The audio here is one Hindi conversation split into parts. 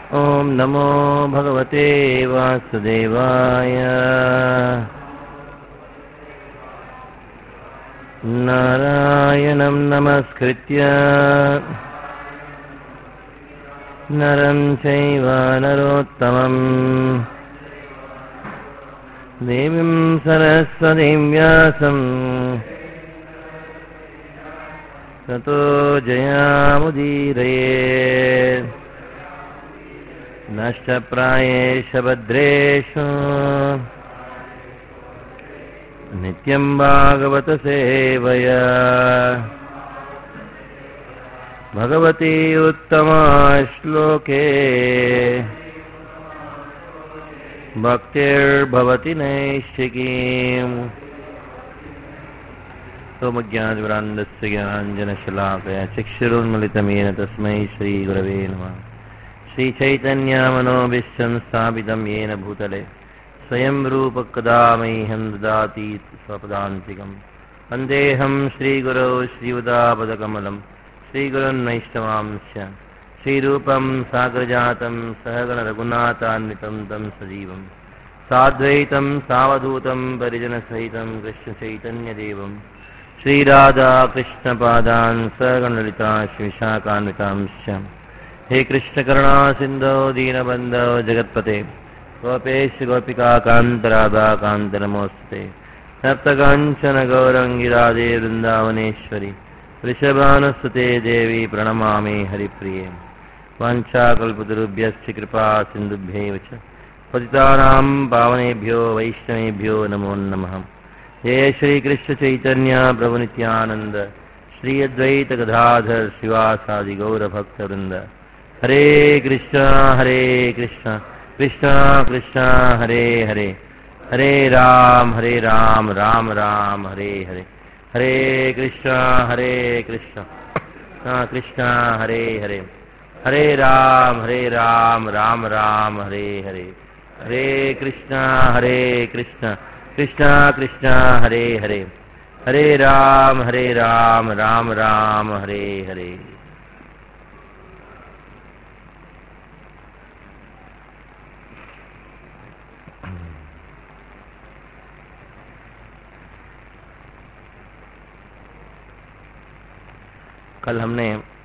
ओम नमो भगवते वासुदेवाय। नारायणं नमस्कृत्य नरं चैव नरोत्तमं देवीं सरस्वतीं व्यासं ततो जयामुदीरयेत्। नष्टप्रायेषु भद्रेषु नित्यं भागवत सेवया। भगवती उत्तमा श्लोके भक्तिर्भवति नैष्ठिकीम्। सोमज्ञानविरान्दस्य ज्ञानाञ्जनशलाकया चक्षुरुन्मिलितं येन तस्मै श्रीगुरवे नमः। श्रीचैतन्यमनोभीष्टं स्थापितं येन भूतले स्वयं रूप कदा मह्यं ददाति स्वपदान्तिकं। वन्देऽहं श्रीगुरौ श्रीयुतापदकमलं श्रीगुरुन्नैष्टवांश्च श्रीरूपं साग्रजातं सहगणरघुनाथान्वितं तं सजीवं साद्वैतं सावधूतं परिजनसहितं कृष्णचैतन्यदेवं श्रीराधाकृष्णपादान् सहगणललिता श्रीविशाखान्वितांश्च। हे कृष्ण करुणा सिंधो दीनबंधो जगत्पते गोपेश गोपिका कांत राधा कांत नमोस्ते। सप्तकांचन गौरंगी राधे वृंदावनेश्वरी वृषभानुसुते देवी प्रणमामि हरिप्रिये। वाञ्छाकल्पतरुभ्यश्च कृपा सिन्धुभ्यैव च पतितानां पावनेभ्यो वैष्णवेभ्यो नमो नमः। जय श्री कृष्ण चैतन्य प्रभु नित्यानंद श्री अद्वैत गदाधर श्रीवासादि गौर भक्तवृंद। हरे कृष्णा कृष्णा कृष्णा हरे हरे, हरे राम राम राम हरे हरे। हरे कृष्णा कृष्णा कृष्णा हरे हरे, हरे राम राम राम हरे हरे। हरे कृष्णा कृष्णा कृष्णा हरे हरे, हरे राम राम राम हरे हरे। कल हमने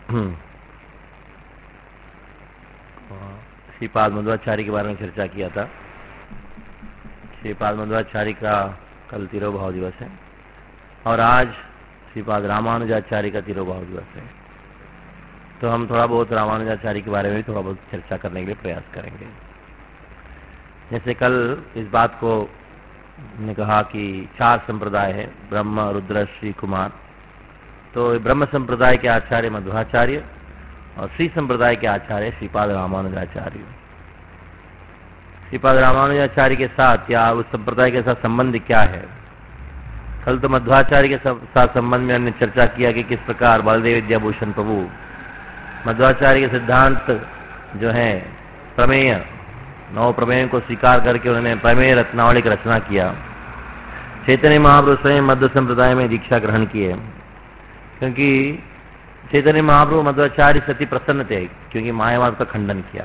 श्रीपाद मध्वाचार्य के बारे में चर्चा किया था। श्रीपाद मध्वाचार्य का कल तिरोभाव दिवस है और आज श्रीपाद रामानुजाचार्य का तिरोभाव दिवस है। तो हम थोड़ा बहुत रामानुजाचार्य के बारे में भी थोड़ा बहुत चर्चा करने के लिए प्रयास करेंगे। जैसे कल इस बात को हमने कहा कि 4 संप्रदाय है, ब्रह्म, रुद्र, श्री, कुमार। तो ब्रह्म संप्रदाय के आचार्य मध्वाचार्य और श्री संप्रदाय के आचार्य श्रीपाद रामानुजाचार्य। श्रीपाद रामानुजाचार्य के साथ या उस संप्रदाय के साथ संबंध क्या है? कल तो मध्वाचार्य के साथ संबंध में हमने चर्चा किया कि किस प्रकार बलदेव विद्याभूषण प्रभु मध्वाचार्य के सिद्धांत जो है प्रमेय, 9 प्रमेयों को स्वीकार करके उन्होंने प्रमेय रत्नावली की रचना किया। चैतन्य महाप्रभु स्वयं मध्व संप्रदाय में दीक्षा ग्रहण किए, क्योंकि चैतन्य महाप्रभु मध्वाचार्य से अति प्रसन्न थे, क्योंकि मायावाद का खंडन किया।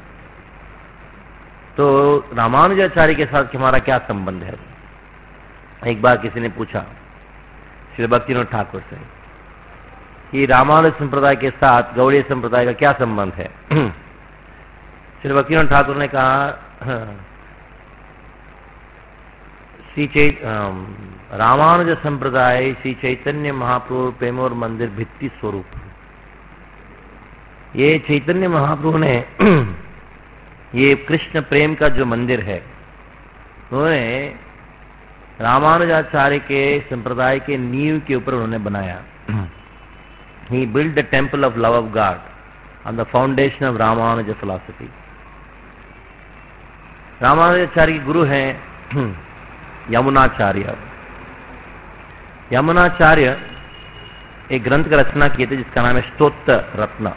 तो रामानुजाचार्य के साथ हमारा क्या संबंध है? एक बार किसी ने पूछा श्री भक्तिनाथ ठाकुर से कि रामानुज संप्रदाय के साथ गौड़ीय संप्रदाय का क्या संबंध है? श्री भक्तिनाथ ठाकुर ने कहा रामानुज संप्रदाय श्री चैतन्य महाप्रभु प्रेमोर मंदिर भित्ति स्वरूप। ये चैतन्य महाप्रभु ने ये कृष्ण प्रेम का जो मंदिर है, उन्होंने रामानुजाचार्य के संप्रदाय के नींव के ऊपर उन्होंने बनाया। He built the temple of love of God on the foundation of Ramanuja philosophy. Ramanujacharya के गुरु हैं यमुनाचार्य। यमुनाचार्य एक ग्रंथ का रचना किए थे जिसका नाम है स्तोत्र रत्न।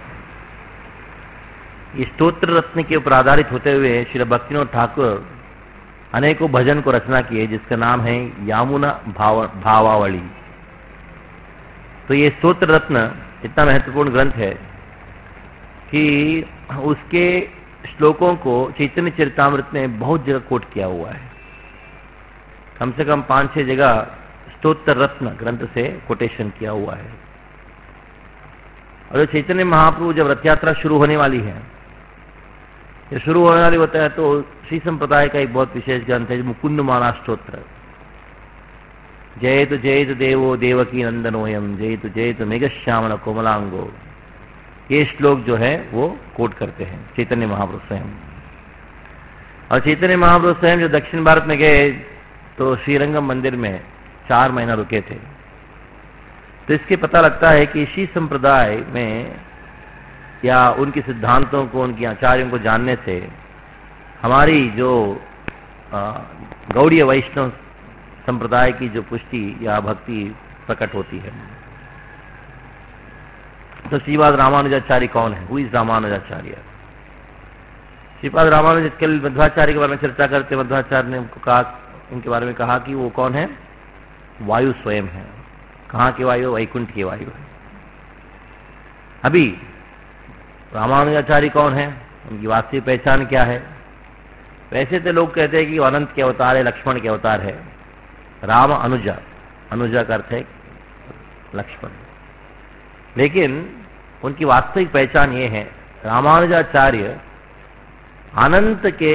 इस स्तोत्र रत्न के ऊपर आधारित होते हुए श्री भक्तिनाथ ठाकुर अनेकों भजन को रचना किए जिसका नाम है यमुना भावावली। तो ये स्तोत्र रत्न इतना महत्वपूर्ण ग्रंथ है कि उसके श्लोकों को चैतन्य चरितामृत में बहुत जगह कोट किया हुआ है। कम से कम 5-6 जगह स्तोत्र रत्न ग्रंथ से कोटेशन किया हुआ है। और चैतन्य महाप्रभु जब रथ यात्रा शुरू होने वाली है, ये शुरू होने वाली होता है, तो श्री संप्रदाय का एक बहुत विशेष ग्रंथ है मुकुंद माला स्तोत्र। जयतु जयतु देवो देवकी नंदनोयम, जयतु जयतु मेघश्यामल कोमलांगो, ये श्लोक जो है वो कोट करते हैं चैतन्य महाप्रभु स्वयं। और चैतन्य महाप्रभु स्वयं जो दक्षिण भारत में गए तो श्रीरंगम मंदिर में 4 महीना रुके थे। तो इसके पता लगता है कि श्री संप्रदाय में या उनके सिद्धांतों को, उनके आचार्यों को जानने से हमारी जो गौड़ीय वैष्णव संप्रदाय की जो पुष्टि या भक्ति प्रकट होती है। तो श्रीपाद रामानुजाचार्य कौन है? हुई रामानुजाचार्य। श्रीपाद रामानुज कल मध्वाचार्य के बारे में चर्चा करते, मध्वाचार्य ने उनको कहा, उनके बारे में कहा कि वो कौन है? वायु स्वयं है। कहाँ के वायु? वैकुंठ के वायु है। अभी रामानुजाचार्य कौन है? उनकी वास्तविक पहचान क्या है? वैसे तो लोग कहते हैं कि अनंत के अवतार है, लक्ष्मण के अवतार है। राम अनुजा, अनुजा का अर्थ है लक्ष्मण। लेकिन उनकी वास्तविक पहचान ये है, रामानुजाचार्य अनंत के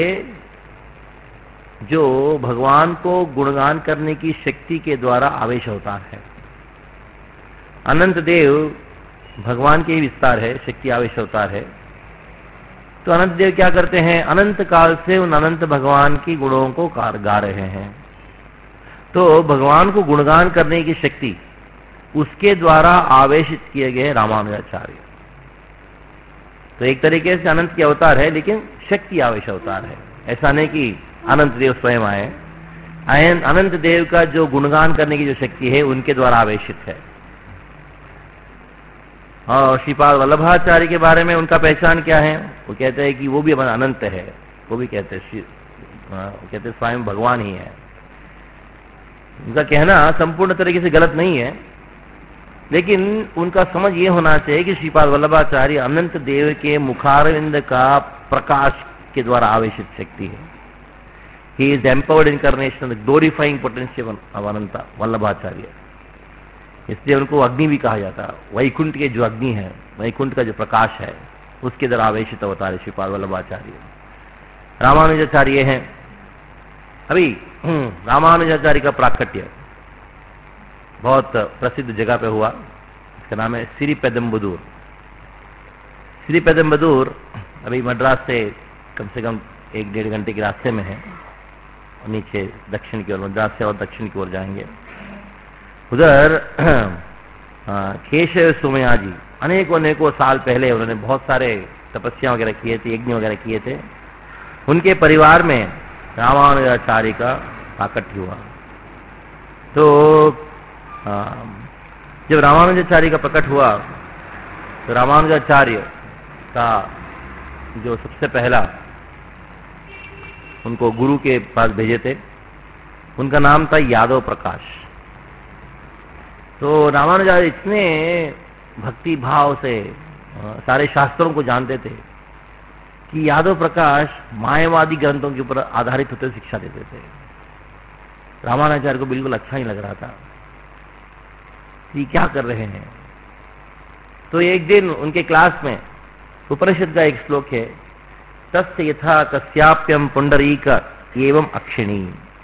जो भगवान को गुणगान करने की शक्ति के द्वारा आवेश अवतार है। अनंत देव भगवान के ही विस्तार है, शक्ति आवेश अवतार है। तो अनंत देव क्या करते हैं? अनंत काल से उन अनंत भगवान की गुणों को गा रहे हैं। तो भगवान को गुणगान करने की शक्ति उसके द्वारा आवेशित किए गए रामानुजाचार्य। तो एक तरीके से अनंत के अवतार है, लेकिन शक्ति आवेश अवतार है। ऐसा नहीं कि अनंत देव स्वयं आए। अनंत देव का जो गुणगान करने की जो शक्ति है उनके द्वारा आवेशित है। और श्रीपाद वल्लभाचार्य के बारे में उनका पहचान क्या है? वो कहते हैं कि वो भी अनंत है। वो भी कहते हैं स्वयं भगवान ही है। उनका कहना संपूर्ण तरीके से गलत नहीं है, लेकिन उनका समझ ये होना चाहिए कि श्रीपाद वल्लभाचार्य अनंत देव के मुखारविंद का प्रकाश के द्वारा आवेशित शक्ति है। He is empowered incarnation, glorifying potential of Anant Vallabhacharya. इसलिए उनको अग्नि भी कहा जाता है। वैकुंठ के जो अग्नि है, वैकुंठ का जो प्रकाश है, उसके द्वारा आवेशित अवतार है श्रीपाद वल्लभाचार्य। रामानुजाचार्य हैं। अभी रामानुजाचार्य का प्राकट्य बहुत प्रसिद्ध जगह पे हुआ। इसका नाम है श्रीपेदम्बदूर। श्रीपेदम्बदूर अभी मद्रास से कम 1-1.5 घंटे के रास्ते में है। नीचे दक्षिण की ओर, मद्रास से और दक्षिण की ओर जाएंगे। उधर केशव सोमया जी अनेकों साल पहले उन्होंने बहुत सारे तपस्या वगैरह किए थे, यज्ञ वगैरह किए थे। उनके परिवार में रामानुजाचार्य का प्राकट्य हुआ। तो जब रामानुजाचार्य का प्रकट हुआ तो रामानुजाचार्य का जो सबसे पहला उनको गुरु के पास भेजे थे, उनका नाम था यादव प्रकाश। तो रामानुजाचार्य इतने भक्ति भाव से सारे शास्त्रों को जानते थे कि यादव प्रकाश मायावादी ग्रंथों के ऊपर आधारित होते शिक्षा देते थे। रामानुजाचार्य को बिल्कुल अच्छा नहीं लग रहा था कि क्या कर रहे हैं। तो एक दिन उनके क्लास में उपनिषद का एक श्लोक है, तस्य यथा कस्याप्यम पुंडरीक एवं अक्षिणी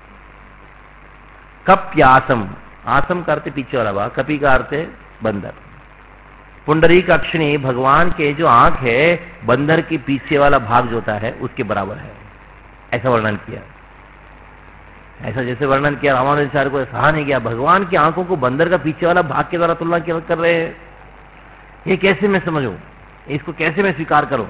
कप्यासम। आसम का अर्थ पीछे वाला भाग, कपी का अर्थ बंदर। पुंडरीक अक्षिणी, भगवान के जो आंख है बंदर के पीछे वाला भाग जो होता है उसके बराबर है, ऐसा वर्णन किया। ऐसा जैसे वर्णन किया रामानुजाचार्य को सहा नहीं गया। भगवान की आंखों को बंदर का पीछे वाला भाग के द्वारा तुलना कर रहे हैं, ये कैसे मैं समझूं, इसको कैसे मैं स्वीकार करूं?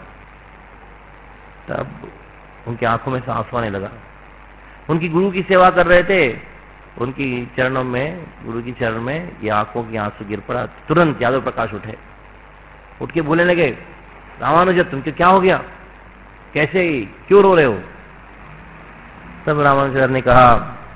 तब उनकी आंखों में से आंसू आने लगा। उनकी गुरु की सेवा कर रहे थे, उनकी चरणों में, गुरु की चरण में ये आंखों की आंसू गिर पड़ा। तुरंत यादव प्रकाश उठे, उठ के बोलने लगे, रामानुज तुमको क्या हो गया, कैसे, क्यों रो रहे हो? तब रामानुजाचार्य ने कहा,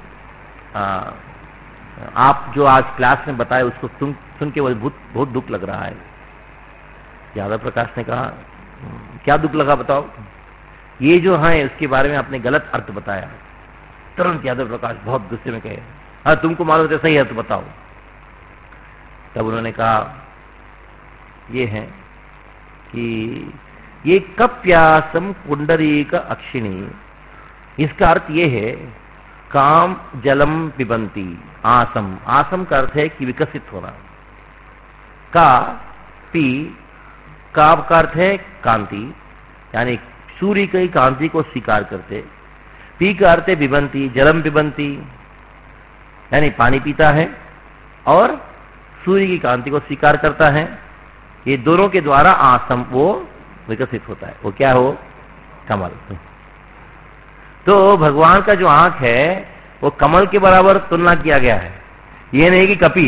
आप जो आज क्लास में बताए उसको सुन के बहुत दुख लग रहा है। यादव प्रकाश ने कहा, क्या दुख लगा बताओ? ये जो है उसके बारे में आपने गलत अर्थ बताया। तुरंत यादव प्रकाश बहुत गुस्से में कहे, हाँ तुमको मालूम है सही है तो बताओ। तब उन्होंने कहा ये है कि ये कप्यासम पुंडरीक अक्षिणी, इसका अर्थ ये है काम जलम पिबंती आसम। आसम का अर्थ है कि विकसित होना। का पी, काव का अर्थ है कांति, यानी सूर्य की कांति को स्वीकार करते। पी का अर्थ है पिबंती, जलम पिबंती यानी पानी पीता है और सूर्य की कांति को स्वीकार करता है। ये दोनों के द्वारा आसम वो विकसित होता है। वो क्या हो? कमल। तो भगवान का जो आंख है वो कमल के बराबर तुलना किया गया है। ये नहीं कि कपी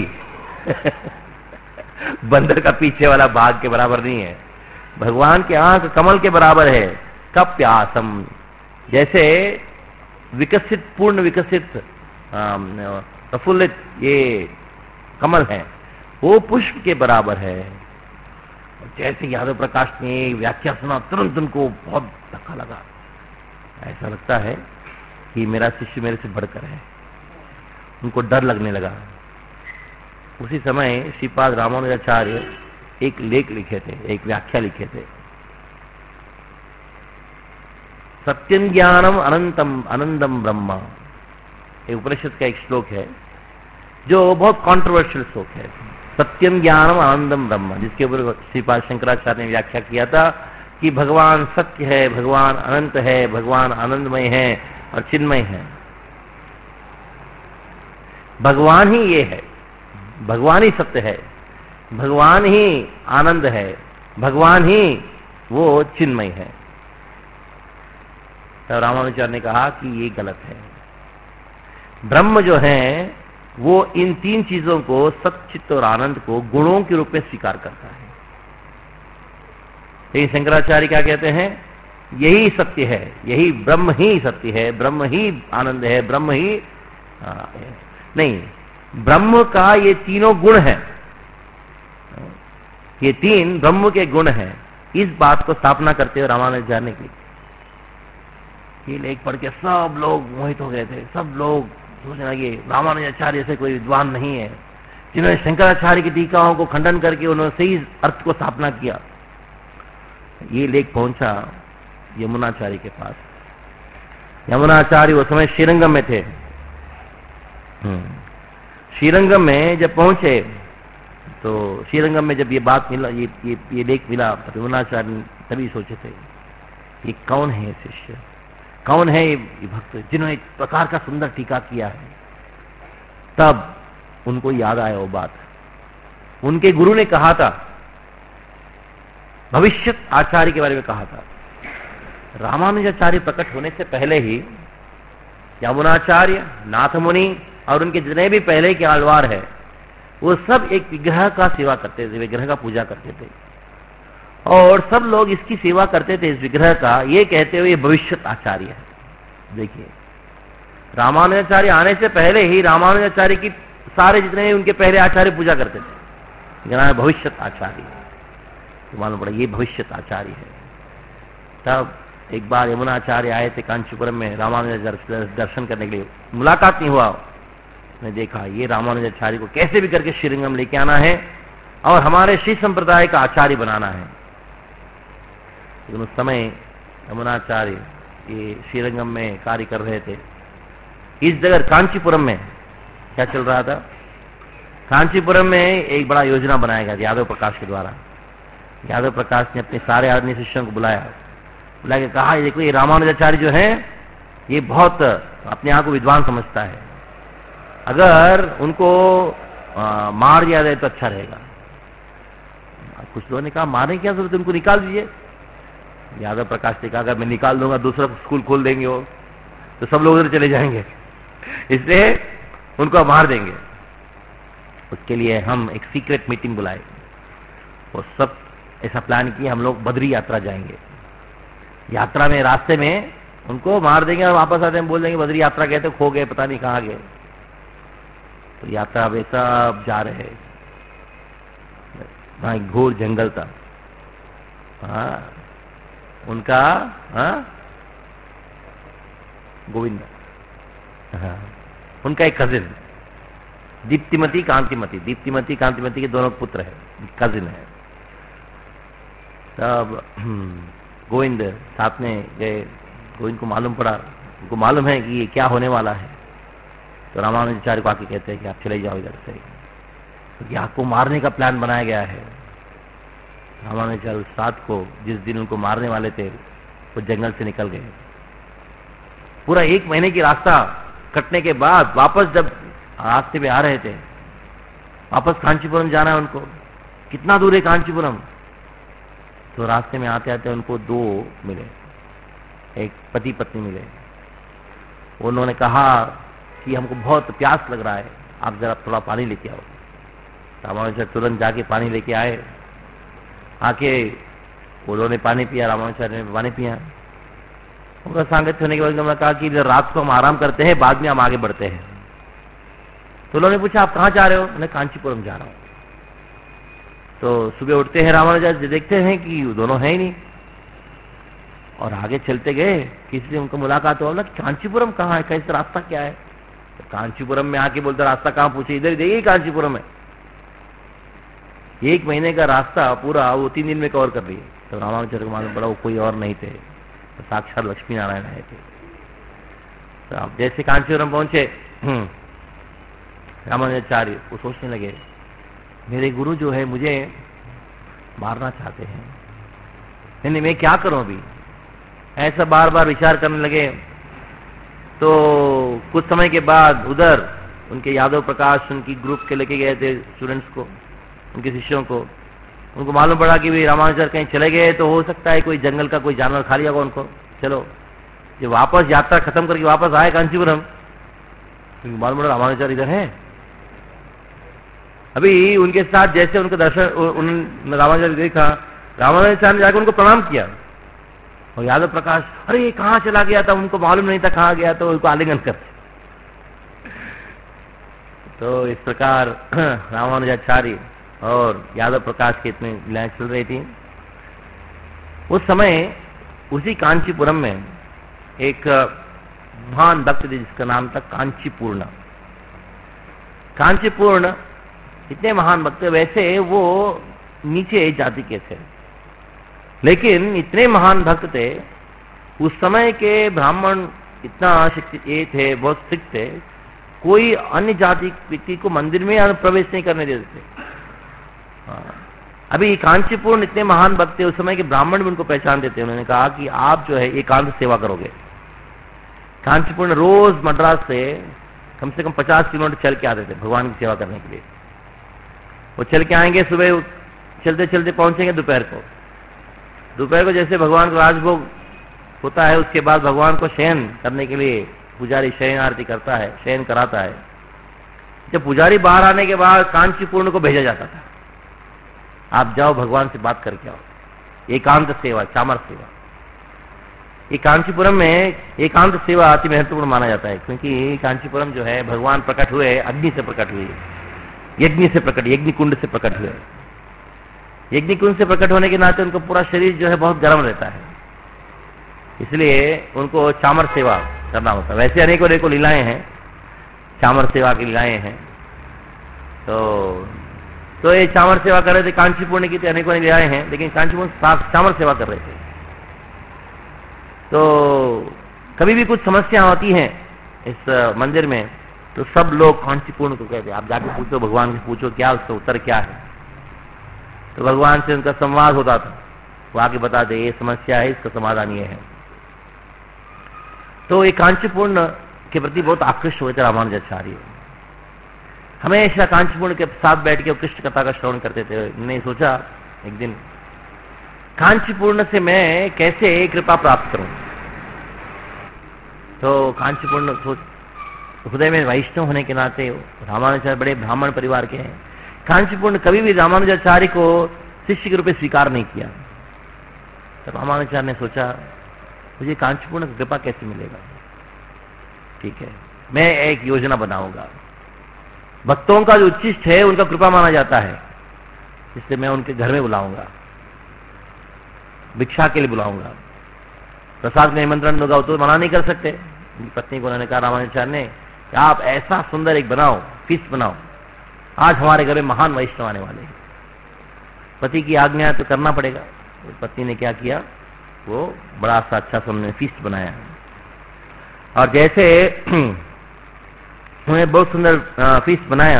बंदर का पीछे वाला बाघ के बराबर नहीं है। भगवान की आंख कमल के बराबर है। कप्यासम, जैसे विकसित, पूर्ण विकसित, प्रफुल्लित ये कमल है वो पुष्प के बराबर है। जैसे यादव प्रकाश ने व्याख्या सुना तुरंत उनको बहुत धक्का लगा। ऐसा लगता है कि मेरा शिष्य मेरे से बढ़कर है। उनको डर लगने लगा। उसी समय श्रीपाद रामानुजाचार्य एक लेख लिखे थे, एक व्याख्या लिखे थे। सत्यम ज्ञानम अनंतम आनंदम ब्रह्म, एक उपनिषद का एक श्लोक है जो बहुत कॉन्ट्रोवर्शियल श्लोक है। सत्यम ज्ञानम आनंदम ब्रह्म, जिसके ऊपर श्रीपाद शंकराचार्य ने व्याख्या किया था कि भगवान सत्य है, भगवान अनंत है, भगवान आनंदमय है और चिन्मय है। भगवान ही ये है, भगवान ही सत्य है, भगवान ही आनंद है, भगवान ही वो चिन्मय है। तो रामानुजाचार्य ने कहा कि ये गलत है। ब्रह्म जो है वो इन तीन चीजों को, सच्चित और आनंद को गुणों के रूप में स्वीकार करता है। लेकिन शंकराचार्य क्या कहते हैं? यही सत्य है, यही ब्रह्म ही सत्य है, ब्रह्म ही आनंद है, ब्रह्म ही नहीं, ब्रह्म का ये तीनों गुण है, ये तीन ब्रह्म के गुण हैं। इस बात को स्थापना करते हुए रामानुजाचार्य ने की। ये लेख पढ़ के सब लोग मोहित हो गए थे। सब लोग सोचने लगे रामानुजाचार्य से कोई विद्वान नहीं है जिन्होंने शंकराचार्य की टीकाओं को खंडन करके उन्होंने सही अर्थ को स्थापना किया। ये लेख पहुंचा यमुनाचार्य के पास। यमुनाचार्य उस समय श्रीरंगम में थे। श्रीरंगम में जब पहुंचे तो श्रीरंगम में जब ये बात मिला, ये लेख मिला, तो यमुनाचार्य तभी सोचे थे ये कौन है शिष्य, कौन है ये भक्त जिन्होंने एक प्रकार का सुंदर टीका किया है। तब उनको याद आया वो बात। उनके गुरु ने कहा था, भविष्यत आचार्य के बारे में कहा था। रामानुजाचार्य प्रकट होने से पहले ही यमुनाचार्य, नाथ मुनि और उनके जितने भी पहले के आलवार है वो सब एक विग्रह का सेवा करते थे, विग्रह का पूजा करते थे और सब लोग इसकी सेवा करते थे, इस विग्रह का, ये कहते हुए भविष्यत आचार्य है। देखिए रामानुजाचार्य आने से पहले ही रामानुजाचार्य की सारे जितने उनके पहले आचार्य पूजा करते थे, भविष्यत आचार्य, तो मालूम पड़ा ये भविष्यत आचार्य है। तब एक बार यमुनाचार्य आए थे कांचीपुरम में रामानुजाचार्य दर्शन करने के लिए, मुलाकात नहीं हुआ। ने देखा ये रामानुजाचार्य को कैसे भी करके श्रीरंगम लेके आना है और हमारे श्री संप्रदाय का आचार्य बनाना है। लेकिन उस समय यमुनाचार्य ये श्रीरंगम में कार्य कर रहे थे। इस जगह कांचीपुरम में क्या चल रहा था? कांचीपुरम में एक बड़ा योजना बनाया गया यादव प्रकाश के द्वारा। यादव प्रकाश ने अपने सारे आदमी शिष्यों को बुलाया, बुला के कहा देखो ये रामानुजाचार्य जो है ये बहुत अपने आप को विद्वान समझता है, अगर उनको मार दिया जाए तो अच्छा रहेगा। कुछ लोगों ने कहा मारने की क्या जरूरत है, उनको निकाल दीजिए। यादव प्रकाश ने कहा अगर मैं निकाल दूंगा दूसरा स्कूल खोल देंगे वो, तो सब लोग उधर चले जाएंगे, इसलिए उनको मार देंगे। उसके लिए हम एक सीक्रेट मीटिंग बुलाए और सब ऐसा प्लान किया हम लोग बद्री यात्रा जाएंगे। यात्रा में रास्ते में उनको मार देंगे और वापस आते हैं बोल देंगे बद्री यात्रा गए थे, खो गए, पता नहीं कहाँ गए। तो यात्रा वे सब जा रहे, वहां एक घोर जंगल था। हाँ उनका गोविंद। हाँ, उनका एक कजिन दीप्तिमती कांतिमती, दीप्तिमती कांतिमती के दोनों पुत्र है, कजिन है। तब गोविंद साथ में गए। गोविंद को मालूम पड़ा, उनको मालूम है कि ये क्या होने वाला है। तो रामानुजाचार्य को आके कहते हैं कि आप चले जाओ इधर से, क्योंकि तो आपको मारने का प्लान बनाया गया है। रामानुजाचार्य उस रात को, जिस दिन उनको मारने वाले थे, वो जंगल से निकल गए। पूरा 1 महीने की रास्ता कटने के बाद वापस जब रास्ते पे आ रहे थे, वापस कांचीपुरम जाना है उनको। कितना दूर है कांचीपुरम? तो रास्ते में आते आते उनको 2 मिले, एक पति पत्नी मिले। उन्होंने कहा कि हमको बहुत प्यास लग रहा है, आप जरा थोड़ा पानी लेके आओ। रामानुजाचार्य तुरंत जाके पानी लेके आए। आके उन्होंने पानी पिया, रामानुजाचार्य ने पानी पिया। उनका सांगत्य होने के बाद उन्होंने कहा कि रात को हम आराम करते हैं, बाद में हम आगे बढ़ते हैं। तो उन्होंने पूछा आप कहाँ जा रहे हो? मैं कांचीपुरम जा रहा हूँ। तो सुबह उठते हैं रामानुजाचार्य, देखते हैं कि दोनों है ही नहीं, और आगे चलते गए। किसी से उनको मुलाकात हुआ, कांचीपुरम कहाँ है, कैसे रास्ता क्या है? तो कांचीपुरम में आके बोलते रास्ता कहाँ? पूछे, इधर देखिए कांचीपुरम है। 1 महीने का रास्ता पूरा वो 3 दिन में कवर कर रही है। तो रामानुजाचार्य को मालूम पड़ा वो कोई और नहीं थे, तो साक्षात लक्ष्मी नारायण आए थे। तो आप जैसे कांचीपुरम पहुंचे, रामानुजाचार्य वो सोचने लगे, मेरे गुरु जो है मुझे मारना चाहते हैं, नहीं मैं क्या करूं अभी? ऐसा बार बार विचार करने लगे। तो कुछ समय के बाद उधर उनके यादव प्रकाश उनकी ग्रुप के लेके गए थे स्टूडेंट्स को, उनके शिष्यों को। उनको मालूम पड़ा कि भाई रामानुजाचार्य कहीं चले गए, तो हो सकता है कोई जंगल का कोई जानवर खा लिया होगा उनको। चलो, जब वापस यात्रा खत्म करके वापस आए कांचीपुरम, उनको मालूम पड़ा रामानुजाचार्य इधर है। अभी उनके साथ जैसे उनका दर्शन रामानुजाचार्य देखा, रामानुजाचार्य ने जाकर उनको प्रणाम किया। और यादव प्रकाश, अरे ये कहाँ चला गया था, उनको मालूम नहीं था कहाँ गया, तो उनको आलिंगन कर। तो इस प्रकार रामानुजाचार्य और यादव प्रकाश की इतनी लीलाएं चल रही थी। उस समय उसी कांचीपुरम में एक महान भक्त थे जिसका नाम था कांचीपूर्ण। कांचीपूर्ण इतने महान भक्त, वैसे वो नीचे जाति के थे, लेकिन इतने महान भक्त थे। उस समय के ब्राह्मण इतना शिक्षित ये थे, बहुत स्ट्रिक्ट थे, कोई अन्य जाति व्यक्ति को मंदिर में प्रवेश नहीं करने देते थे। अभी कांचीपूर्ण इतने महान भक्त थे, उस समय के ब्राह्मण भी उनको पहचान देते। उन्होंने कहा कि आप जो है एकांत सेवा करोगे। कांचीपूर्ण रोज मद्रास से कम 50 किलोमीटर चल के आते थे भगवान की सेवा करने के लिए। वो चल के आएंगे, सुबह चलते चलते पहुंचेंगे दोपहर को जैसे भगवान को राजभोग होता है, उसके बाद भगवान को शयन करने के लिए पुजारी शयन आरती करता है, शयन कराता है। जब पुजारी बाहर आने के बाद कांचीपूर्ण को भेजा जाता था, आप जाओ भगवान से बात करके आओ। एकांत सेवा, चामर सेवा। ये कांचीपुरम में एकांत सेवा अति महत्वपूर्ण माना जाता है, क्योंकि कांचीपुरम जो है भगवान प्रकट हुए अग्नि से प्रकट हुए, यज्ञ से प्रकट, यज्ञ कुंड से प्रकट हुए। यज्ञ कुंड से प्रकट होने के नाते उनका पूरा शरीर जो है बहुत गर्म रहता है, इसलिए उनको चामर सेवा करना होता है। वैसे अनेकों अनेकों लीलाएं हैं, चामर सेवा की लीलाएं हैं। तो ये चामर सेवा कर रहे थे, कांचीपूर्ण की अनेकों लीलाएं हैं, लेकिन कांचीपूर्ण चामर सेवा कर रहे थे। तो कभी भी कुछ समस्या होती है इस मंदिर में, तो सब लोग कांचीपूर्ण को कहते हैं आप जाके पूछो, भगवान से पूछो क्या उसका उत्तर क्या है। तो भगवान से उनका संवाद होता था, वो आके बता दे ये समस्या है, इसका समाधान ये है। तो ये कांचीपूर्ण के प्रति बहुत आकृष्ट हुए थे रामानुजाचार्य। हमेशा कांचीपूर्ण के साथ बैठ के कृष्ण कथा का श्रवण करते थे। मैंने सोचा एक दिन कांचीपूर्ण से मैं कैसे कृपा प्राप्त करूं। तो कांचीपूर्ण हृदय में वैष्णव होने के नाते रामानुजाचार्य बड़े ब्राह्मण परिवार के हैं। कांचीपूर्ण कभी भी रामानुजाचार्य को शिष्य के रूप में स्वीकार नहीं किया। तो रामानुजाचार्य ने सोचा मुझे कांचीपूर्ण की कृपा कैसे मिलेगा। ठीक है, मैं एक योजना बनाऊंगा। भक्तों का जो उच्चिष्ट है उनका कृपा माना जाता है, इसलिए मैं उनके घर में बुलाऊंगा, भिक्षा के लिए बुलाऊंगा। प्रसाद में निमंत्रण दूंगा तो मना नहीं कर सकते, उनकी पत्नी को उन्होंने कहा रामानुजाचार्य ने कि आप ऐसा सुंदर एक बनाओ, फीस्ट बनाओ, आज हमारे घर में महान वैष्णव आने वाले हैं। पति की आज्ञा तो करना पड़ेगा। तो पत्नी ने क्या किया, वो बड़ा सा अच्छा सा उन्होंने फीस्ट बनाया और जैसे उन्होंने बहुत सुंदर फीस्ट बनाया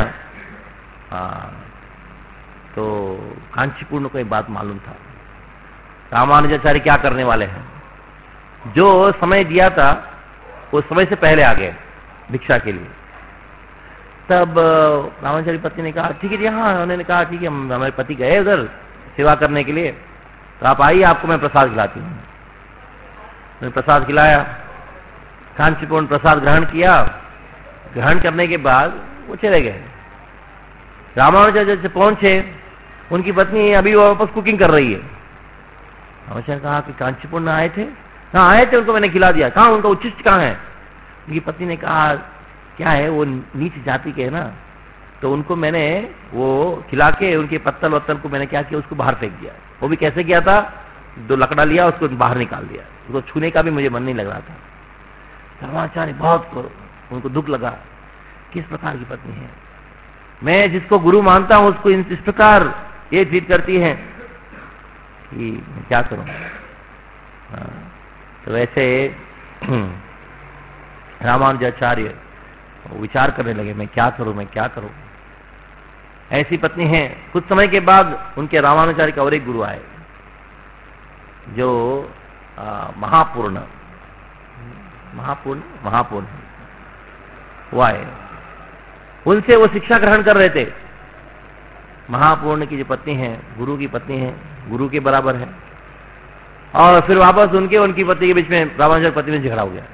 तो कांचीपूर्ण को एक बात मालूम था, रामानुजाचार्य क्या करने वाले हैं। जो समय दिया था वो समय से पहले आ गए भिक्षा के लिए। तब रामानुजाचार्य पत्नी ने कहा ठीक है जी, हाँ। उन्होंने कहा ठीक है, हमारे पति गए उधर सेवा करने के लिए, तो आप आइए, आपको मैं प्रसाद खिलाती हूँ। मैंने प्रसाद खिलाया, कांचीपूर्ण प्रसाद ग्रहण किया। ग्रहण करने के बाद वो चले गए। रामानुजाचार्य से पहुंचे, उनकी पत्नी अभी वापस कुकिंग कर रही है। रामानुजाचार्य कहा कि कांचीपूर्ण आए थे? हाँ आए थे, उनको मैंने खिला दिया। कहाँ उनका उच्चिष्ट कहाँ है? उनकी पत्नी ने कहा क्या है, वो नीच जाति के है ना, तो उनको मैंने वो खिला के उनके पत्तल वत्तल को मैंने क्या किया, उसको बाहर फेंक दिया। वो भी कैसे किया था, 2 लकड़ा लिया, उसको बाहर निकाल दिया। उसको छूने का भी मुझे मन नहीं लग रहा था। रामानुजाचार्य बहुत उनको दुख लगा, किस प्रकार की पत्नी है, मैं जिसको गुरु मानता हूं उसको इस प्रकार ये ट्रीट करती है कि मैं क्या करूं। तो वैसे रामानुजाचार्य विचार करने लगे, मैं क्या करूं, मैं क्या करूं। ऐसी पत्नी है। कुछ समय के बाद उनके रामानुजाचार्य के और एक गुरु आए जो महापूर्ण वो आए। उनसे वो शिक्षा ग्रहण कर रहे थे। महापूर्ण की जो पत्नी है, गुरु की पत्नी है, गुरु के बराबर है। और फिर वापस उनकी पत्नी के बीच में रामानुजाचार्य पत्नी में झगड़ा हो गया।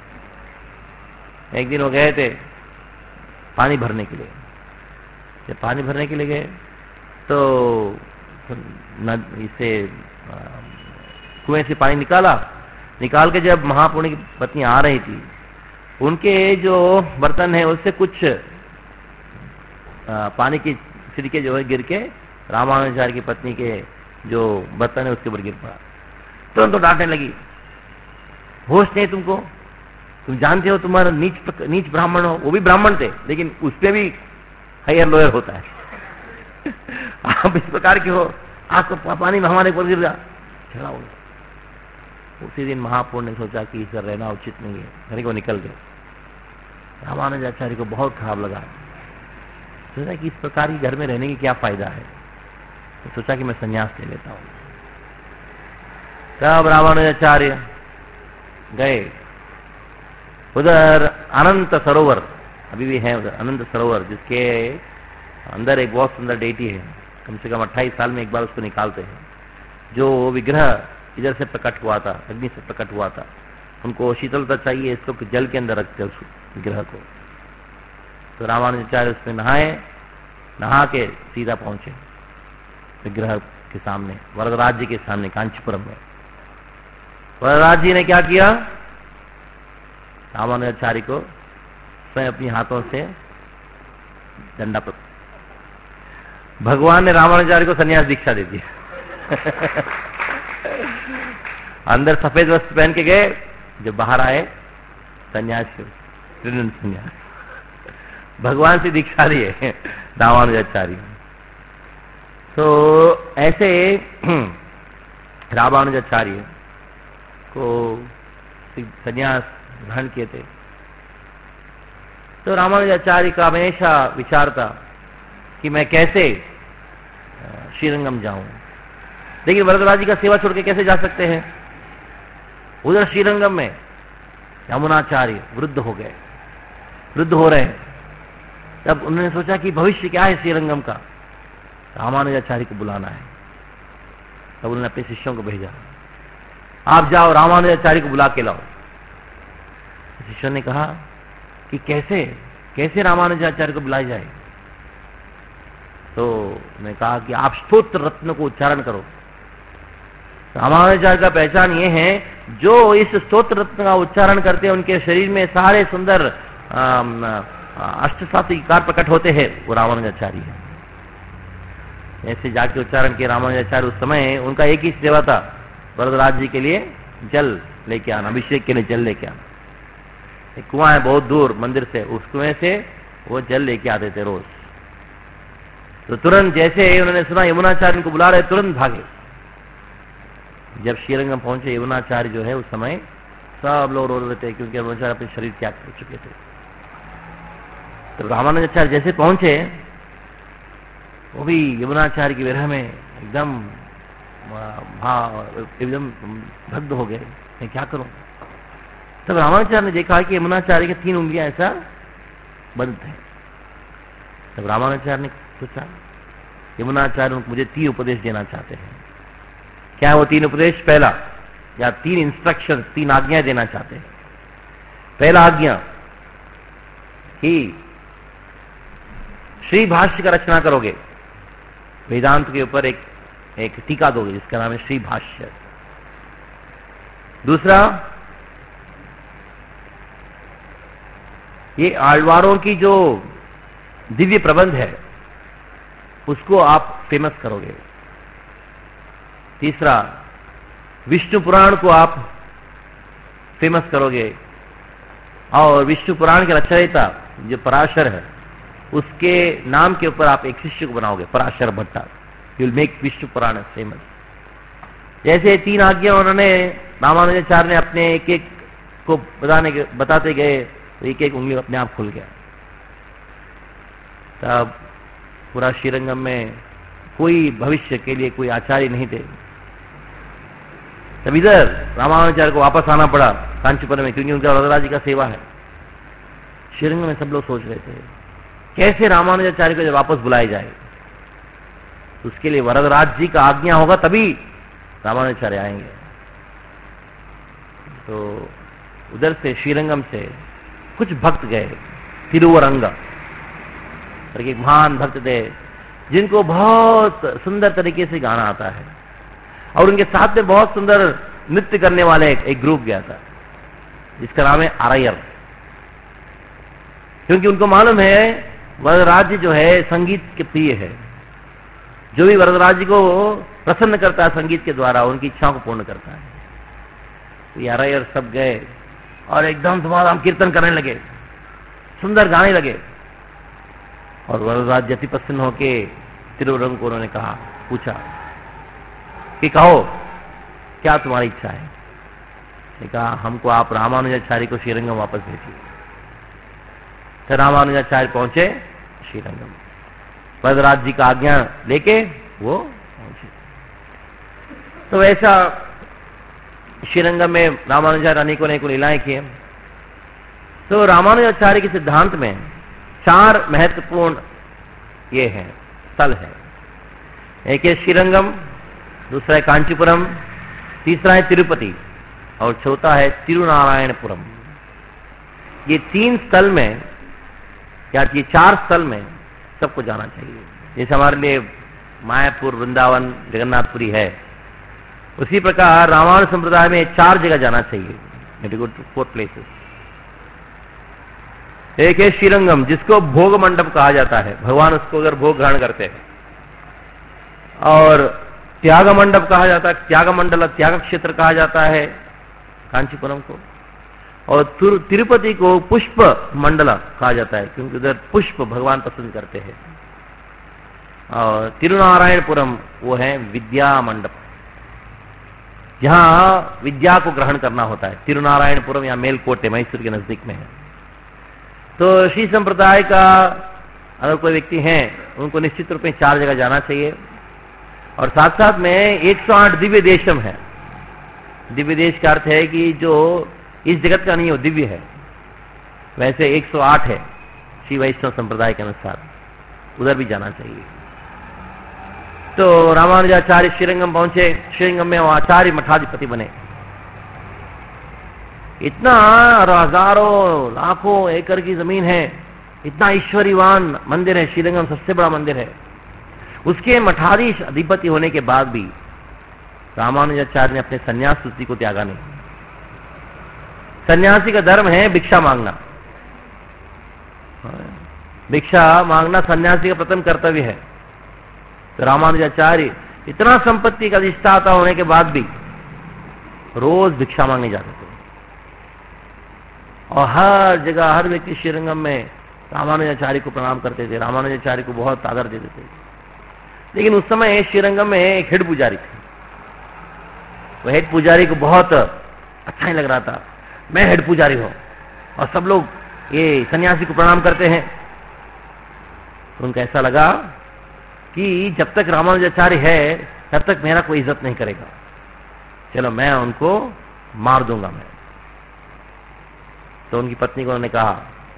एक दिन वो गए थे पानी भरने के लिए। जब पानी भरने के लिए गए तो इसे कुएं से पानी निकाल के जब महापूर्ण की पत्नी आ रही थी, उनके जो बर्तन है उससे कुछ पानी की छिड़के जो है गिर के रामानुजाचार्य की पत्नी के जो बर्तन है उसके ऊपर गिर पड़ा। तुरंत तो डांटने लगी, होश नहीं तुमको, तुम जानते हो तुम्हारा नीच ब्राह्मण हो। वो भी ब्राह्मण थे लेकिन उसपे भी हायर लोअर होता है। आप इस प्रकार के हो, आपको पानी में हमारे ऊपर गिर गया, झगड़ा हो गया। उसी दिन महापूर्ण ने सोचा कि इस रहना उचित नहीं है, घर को निकल गए। रामानुजाचार्य को बहुत खराब लगा, सोचा कि इस प्रकार की घर में रहने की क्या फायदा है, तो सोचा कि मैं संन्यास ले लेता हूं। तब रामानुजाचार्य गए उधर अनंत सरोवर, अभी भी है उधर अनंत सरोवर, जिसके अंदर एक बहुत सुंदर डेटी है। कम से कम 28 साल में एक बार उसको निकालते हैं। जो विग्रह इधर से प्रकट हुआ था, अग्नि से प्रकट हुआ था, उनको शीतलता चाहिए, इसको जल के अंदर रखते उस विग्रह को। तो रामानुजाचार्य उसमें नहाए, नहा के सीधा पहुंचे विग्रह के सामने, वरदराज जी के सामने, कांचीपुरम में। वरदराज जी ने क्या किया, रामानुजाचार्य को स्वयं अपने हाथों से दंडा पर। भगवान ने रामानुजाचार्य को संन्यास दीक्षा दे दी। अंदर सफेद वस्त्र पहन के गए, जब बाहर आए संन्यास, संन्यास भगवान से दीक्षा लिए रामानुजाचार्य। तो ऐसे रामानुजाचार्य को संन्यास ग्रहण किए थे। तो रामानुजाचार्य का हमेशा विचार था कि मैं कैसे श्रीरंगम जाऊं, लेकिन वरदराज जी का सेवा छोड़ के कैसे जा सकते हैं। उधर श्रीरंगम में यमुनाचार्य वृद्ध हो गए, वृद्ध हो रहे हैं। तब उन्होंने सोचा कि भविष्य क्या है श्रीरंगम का, रामानुजाचार्य को बुलाना है। तब उन्होंने अपने शिष्यों को भेजा, आप जाओ रामानुजाचार्य को बुला के लाओ। शिष्यों ने कहा कि कैसे रामानुजाचार्य को बुलाया जाए। तो मैं कहा कि आप स्तोत्र रत्न को उच्चारण करो। रामानुजाचार्य का पहचान ये है, जो इस स्तोत्र रत्न का उच्चारण करते हैं उनके शरीर में सारे सुंदर अष्टसात्विक विकार प्रकट होते हैं, वो रामानुजाचार्य है। ऐसे जाके उच्चारण के रामानुजाचार्य उस समय उनका एक ही सेवा था, वरदराज जी के लिए जल लेके आना, अभिषेक के लिए जल लेके आना। एक कुआं है बहुत दूर मंदिर से, उस कुएं से वो जल लेके आते थे रोज। तो तुरंत जैसे उन्होंने सुना यमुनाचार्य उनको बुला रहे, तुरंत भागे। जब श्रीरंगम पहुंचे यमुनाचार्य जो है, उस समय सब लोग रो रहे थे क्योंकि यमुनाचार्य अपने शरीर त्याग कर चुके थे। तो रामानुजाचार्य जैसे पहुंचे, वो भी यमुनाचार्य की विरह में एकदम भग्न हो गए, मैं क्या करूं। तब रामानुजाचार्य ने देखा कि यमुनाचार्य के 3 उंगलियां ऐसा बंद थे। तब रामानुजाचार्य ने सोचा यमुनाचार्य मुझे 3 उपदेश देना चाहते हैं। क्या वो 3 उपदेश? पहला, या 3 इंस्ट्रक्शन, 3 आज्ञाएं देना चाहते हैं। पहला आज्ञा कि श्री भाष्य का रचना करोगे, वेदांत के ऊपर एक टीका दोगे जिसका नाम है श्री भाष्य। दूसरा, ये आழ்वारों की जो दिव्य प्रबंध है उसको आप फेमस करोगे। तीसरा, विष्णु पुराण को आप फेमस करोगे और विष्णु पुराण के रचयिता जो पराशर है उसके नाम के ऊपर आप एक शिष्य को बनाओगे, Parashar Bhatta. You will make Vishnu Puran famous. जैसे 3 आज्ञा उन्होंने रामानुजाचार्य ने अपने एक एक को बताते गए, तो एक एक उंगली अपने आप खुल गया। तब पूरा श्रीरंगम में कोई भविष्य के लिए कोई आचार्य नहीं थे। तब इधर रामानुजाचार्य को वापस आना पड़ा कांचीपुरम में, क्योंकि उनका वरदराज जी का सेवा है। श्रीरंगम में सब लोग सोच रहे थे कैसे रामानुजाचार्य को जब वापस बुलाया जाए, उसके लिए वरदराज जी का आज्ञा होगा तभी रामानुजाचार्य आएंगे। तो उधर से श्रीरंगम से कुछ भक्त गए तिरुवरंगा, एक महान भक्त थे जिनको बहुत सुंदर तरीके से गाना आता है, और उनके साथ में बहुत सुंदर नृत्य करने वाले एक ग्रुप गया था जिसका नाम है आरायर। क्योंकि उनको मालूम है वरदराज जी जो है संगीत के प्रिय है, जो भी वरदराज जी को प्रसन्न करता है संगीत के द्वारा उनकी इच्छाओं को पूर्ण करता है। तो आरायर सब गए और एकदम धुमाधाम कीर्तन करने लगे, सुंदर गाने लगे। और वरदराज जी अति प्रसन्न होके तिरुवरंग को उन्होंने कहा, पूछा कि कहो क्या तुम्हारी इच्छा है। कहा हमको आप रामानुजाचार्य को श्रीरंगम वापस भेजिए। तो रामानुजाचार्य पहुंचे श्रीरंगम, वरदराज जी का आज्ञा लेके वो पहुंचे। तो वैसा श्रीरंगम में रामानुजाचार्य अनेकों लीलाएं किए। तो रामानुजाचार्य के सिद्धांत में 4 महत्वपूर्ण ये है स्थल है। एक है श्रीरंगम, दूसरा है कांचीपुरम, तीसरा है तिरुपति और चौथा है तिरुनारायणपुरम। ये 3 स्थल में या ये 4 स्थल में सबको जाना चाहिए। जैसे हमारे लिए मायापुर, वृंदावन, जगन्नाथपुरी है, उसी प्रकार रामायण संप्रदाय में 4 जगह जाना चाहिए। 4 प्लेसेस। एक है श्रीरंगम जिसको भोग मंडप कहा जाता है, भगवान उसको अगर भोग ग्रहण करते हैं। और त्याग मंडप कहा जाता है, त्याग मंडल, त्याग क्षेत्र कहा जाता है कांचीपुरम को। और तिरुपति को पुष्प मंडला कहा जाता है क्योंकि उधर पुष्प भगवान पसंद करते हैं। और तिरुनारायणपुरम वो है विद्या मंडप, जहां विद्या को ग्रहण करना होता है। तिरुनारायणपुरम या मेलकोटे मैसूर के नजदीक में है। तो श्री संप्रदाय का अगर कोई व्यक्ति है उनको निश्चित रूप में 4 जगह जाना चाहिए। और साथ साथ में 108 दिव्य देशम है। दिव्य देश का अर्थ है कि जो इस जगत का नहीं है वो दिव्य है। वैसे 108 है श्री वैष्णव संप्रदाय के अनुसार, उधर भी जाना चाहिए। तो रामानुजाचार्य श्रीरंगम पहुंचे। श्रीरंगम में वो आचार्य मठाधिपति बने। इतना हजारों लाखों एकड़ की जमीन है, इतना ईश्वरीवान मंदिर है। श्रीरंगम सबसे बड़ा मंदिर है। उसके मठाधीश अधिपति होने के बाद भी रामानुजाचार्य ने अपने संन्यास सूची को त्यागा नहीं। सन्यासी का धर्म है भिक्षा मांगना। भिक्षा मांगना सन्यासी का प्रथम कर्तव्य है। तो रामानुजाचार्य इतना संपत्ति का अधिष्ठाता होने के बाद भी रोज भिक्षा मांगने जाते थे। और हर जगह हर व्यक्ति श्रीरंगम में रामानुजाचार्य को प्रणाम करते थे, रामानुजाचार्य को बहुत आदर देते थे। लेकिन उस समय श्रीरंगम में एक हेड पुजारी थे। वो हेड पुजारी को बहुत अच्छा नहीं लग रहा था, मैं हेड पुजारी हूं और सब लोग ये सन्यासी को प्रणाम करते हैं। तो उनको ऐसा लगा कि जब तक रामानुजाचार्य है तब तक मेरा कोई इज्जत नहीं करेगा, चलो मैं उनको मार दूंगा मैं। तो उनकी पत्नी को उन्होंने कहा,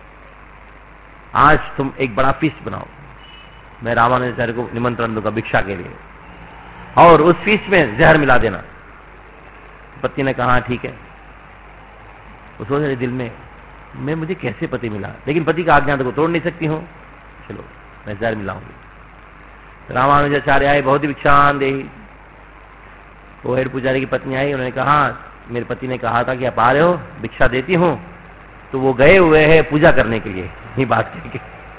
आज तुम एक बड़ा फीस्ट बनाओ, मैं रामानुजाचार्य को निमंत्रण दूंगा भिक्षा के लिए, और उस फीस्ट में जहर मिला देना। पत्नी ने कहा ठीक है। वो सोच रहे दिल में, मैं मुझे कैसे पति मिला, लेकिन पति का आज्ञा तो तोड़ नहीं सकती हूं, चलो मैं जहर मिलाऊंगी। तो रामानुजाचार्य आए, बहुत ही भिक्षान दे। वो हेड पुजारी की पत्नी आई, उन्होंने कहा मेरे पति ने कहा था कि आप आ रहे हो, भिक्षा देती हूं। तो वो गए हुए हैं पूजा करने के लिए, ये बात करके।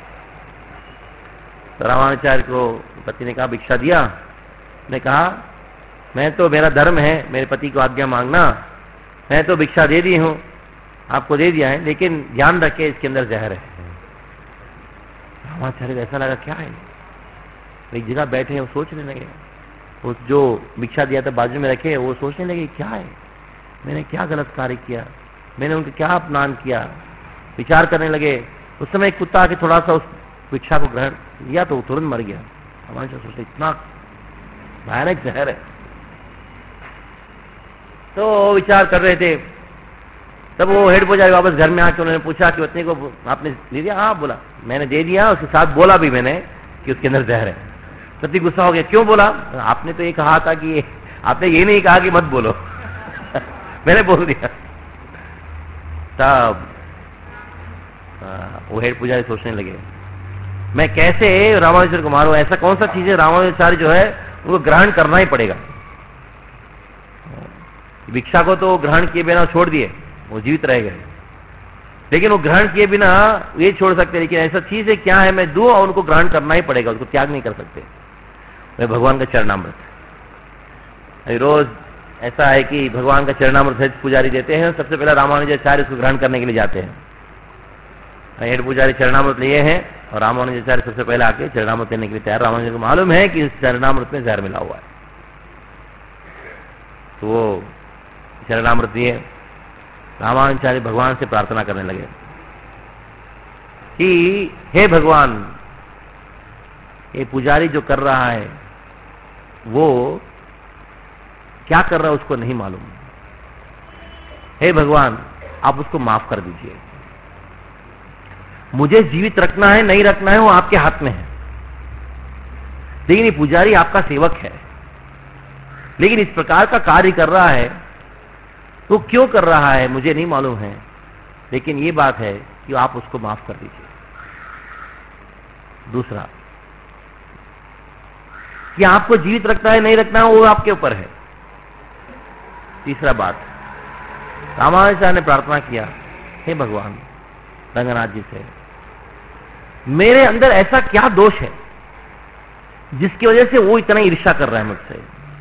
तो रामानुजाचार्य को पति ने कहा भिक्षा दिया, ने कहा मैं तो, मेरा धर्म है मेरे पति को आज्ञा मांगना, मैं तो भिक्षा दे दी हूं, आपको दे दिया है, लेकिन ध्यान रखे इसके अंदर जहर है। रामानुजाचार्य को ऐसा लगा क्या है, एक जगह बैठे हैं, वो सोचने लगे, उस जो भिक्षा दिया था बाजू में रखे, वो सोचने लगे क्या है, मैंने क्या गलत कार्य किया, मैंने उनको क्या अपमान किया, विचार करने लगे। उस समय एक कुत्ता आके थोड़ा सा उस भिक्षा को ग्रहण किया तो वो तुरंत मर गया। हमारे सोचते इतना भयानक जहर है। तो विचार कर रहे थे, तब वो हेड पुजारी वापस घर में आके उन्होंने पूछा कि पत्नी को आपने दे दिया? हाँ बोला, मैंने दे दिया, उसके साथ बोला भी मैंने कि उसके अंदर जहर है। पति गुस्सा हो गया, क्यों बोला? आपने तो ये कहा था कि आपने ये नहीं कहा कि मत बोलो मैंने बोल दिया। तब वो हेड पुजारी सोचने लगे, मैं कैसे रामानुजाचार्य को मारूं, ऐसा कौन सा चीज है रामानुजाचार्य जो है उनको ग्रहण करना ही पड़ेगा। भिक्षा को तो ग्रहण किए बिना छोड़ दिए, वो जीवित रह गए, लेकिन वो ग्रहण किए बिना ये छोड़ सकते, लेकिन ऐसा चीज है क्या है मैं दूं और उनको ग्रहण करना ही पड़ेगा, उसको त्याग नहीं कर सकते। वे भगवान का चरणामृत, रोज ऐसा है कि भगवान का चरणामृत पुजारी देते हैं, सबसे पहले रामानुजाचार्य उसको ग्रहण करने के लिए जाते हैं। हेड पुजारी चरणामृत लिए हैं और रामानुजाचार्य सबसे पहले आके चरणामृत लेने के लिए तैयार। रामानुजाचार्य को मालूम है कि इस चरणामृत में जहर मिला हुआ है, तो वो चरणामृत दिए। रामानुजाचार्य भगवान से प्रार्थना करने लगे कि हे भगवान, ये पुजारी जो कर रहा है वो क्या कर रहा है उसको नहीं मालूम, हे भगवान आप उसको माफ कर दीजिए, मुझे जीवित रखना है नहीं रखना है वो आपके हाथ में है, लेकिन ये पुजारी आपका सेवक है, लेकिन इस प्रकार का कार्य कर रहा है तो क्यों कर रहा है मुझे नहीं मालूम है, लेकिन ये बात है कि आप उसको माफ कर दीजिए। दूसरा कि आपको जीवित रखना है नहीं रखना है वो आपके ऊपर है। तीसरा बात, रामानुजाचार्य ने प्रार्थना किया, हे भगवान रंगनाथ जी से, मेरे अंदर ऐसा क्या दोष है जिसकी वजह से वो इतना ईर्ष्या कर रहा है मुझसे।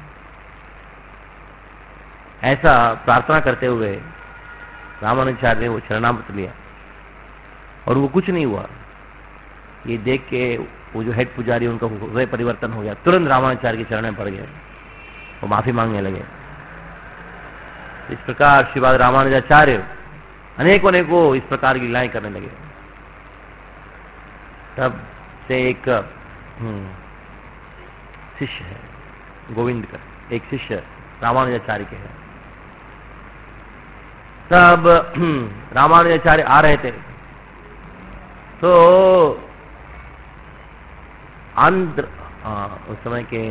ऐसा प्रार्थना करते हुए रामानुजाचार्य ने वो चरणामृत लिया और वो कुछ नहीं हुआ। ये देख के वो जो हेड पुजारी उनका हृदय परिवर्तन हो गया, तुरंत रामानुजाचार्य के चरण में पड़ गए, वो माफी मांगने लगे। इस प्रकार श्रीपाद रामानुजाचार्य अनेकों इस प्रकार की लीलाएं करने लगे। तब से एक शिष्य है गोविंद का, एक शिष्य रामानुजाचार्य के है। तब रामानुजाचार्य आ रहे थे तो आंध्र उस समय के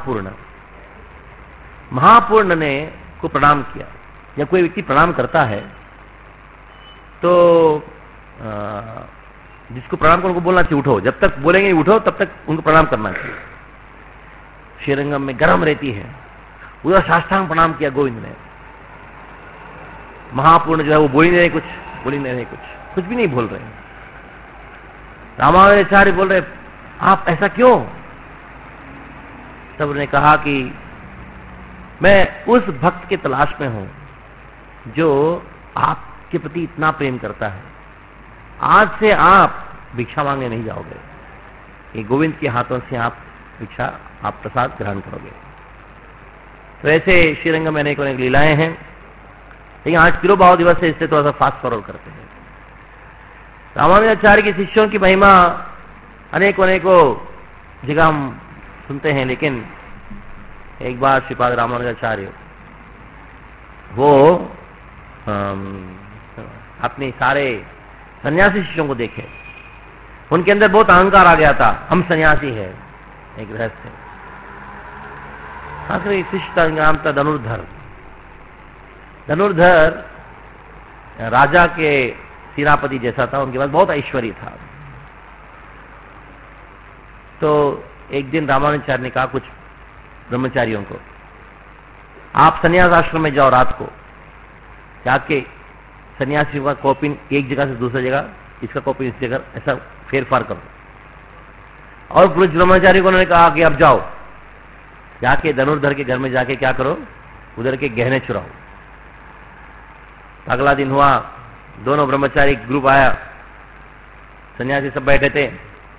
महापूर्ण ने को प्रणाम किया। जब कोई व्यक्ति प्रणाम करता है तो जिसको प्रणाम करने को बोलना चाहिए उठो, जब तक बोलेंगे उठो तब तक उनको प्रणाम करना चाहिए। श्रीरंगम में गर्म रहती है, उधर साष्टांग प्रणाम किया गोविंद ने। महापूर्ण जो है वो बोल ही नहीं रहे, कुछ भी नहीं बोल रहे। रामानुजाचार्य बोल रहे आप ऐसा क्यों? तब उन्होंने कहा कि मैं उस भक्त के तलाश में हूं जो आप के प्रति इतना प्रेम करता है, आज से आप भिक्षा मांगने नहीं जाओगे, ये गोविंद के हाथों से आप भिक्षा, आप प्रसाद ग्रहण करोगे। तो ऐसे श्रीरंग में अनेक अनेक लीलाएं हैं, लेकिन आज तिरुभाव दिवस है, इससे थोड़ा सा फास्ट फॉरवर्ड करते हैं। रामानुजाचार्य के शिष्यों की महिमा अनेकों अनेकों जगह हम सुनते हैं, लेकिन एक बार श्रीपाद रामानुजाचार्य वो अपने सारे सन्यासी शिष्यों को देखे, उनके अंदर बहुत अहंकार आ गया था, हम सन्यासी है, एक रहस्य। आखिरी शिष्य का नाम था धनुर्धर। धनुर्धर राजा के सेनापति जैसा था, उनके पास बहुत ऐश्वर्य था। तो एक दिन रामानुजाचार्य ने कहा कुछ ब्रह्मचारियों को, आप सन्यास आश्रम में जाओ, रात को जाके सन्यासियों का कॉपिन एक जगह से दूसरी जगह, इसका कॉपिन इस जगह, ऐसा फेरफार करो। और कुछ ब्रह्मचारी को उन्होंने कहा कि अब जाओ, जाके धनुर्धर के घर में जाके क्या करो, उधर के गहने चुराओ। अगला दिन हुआ, दोनों ब्रह्मचारी ग्रुप आया, सन्यासी सब बैठे थे।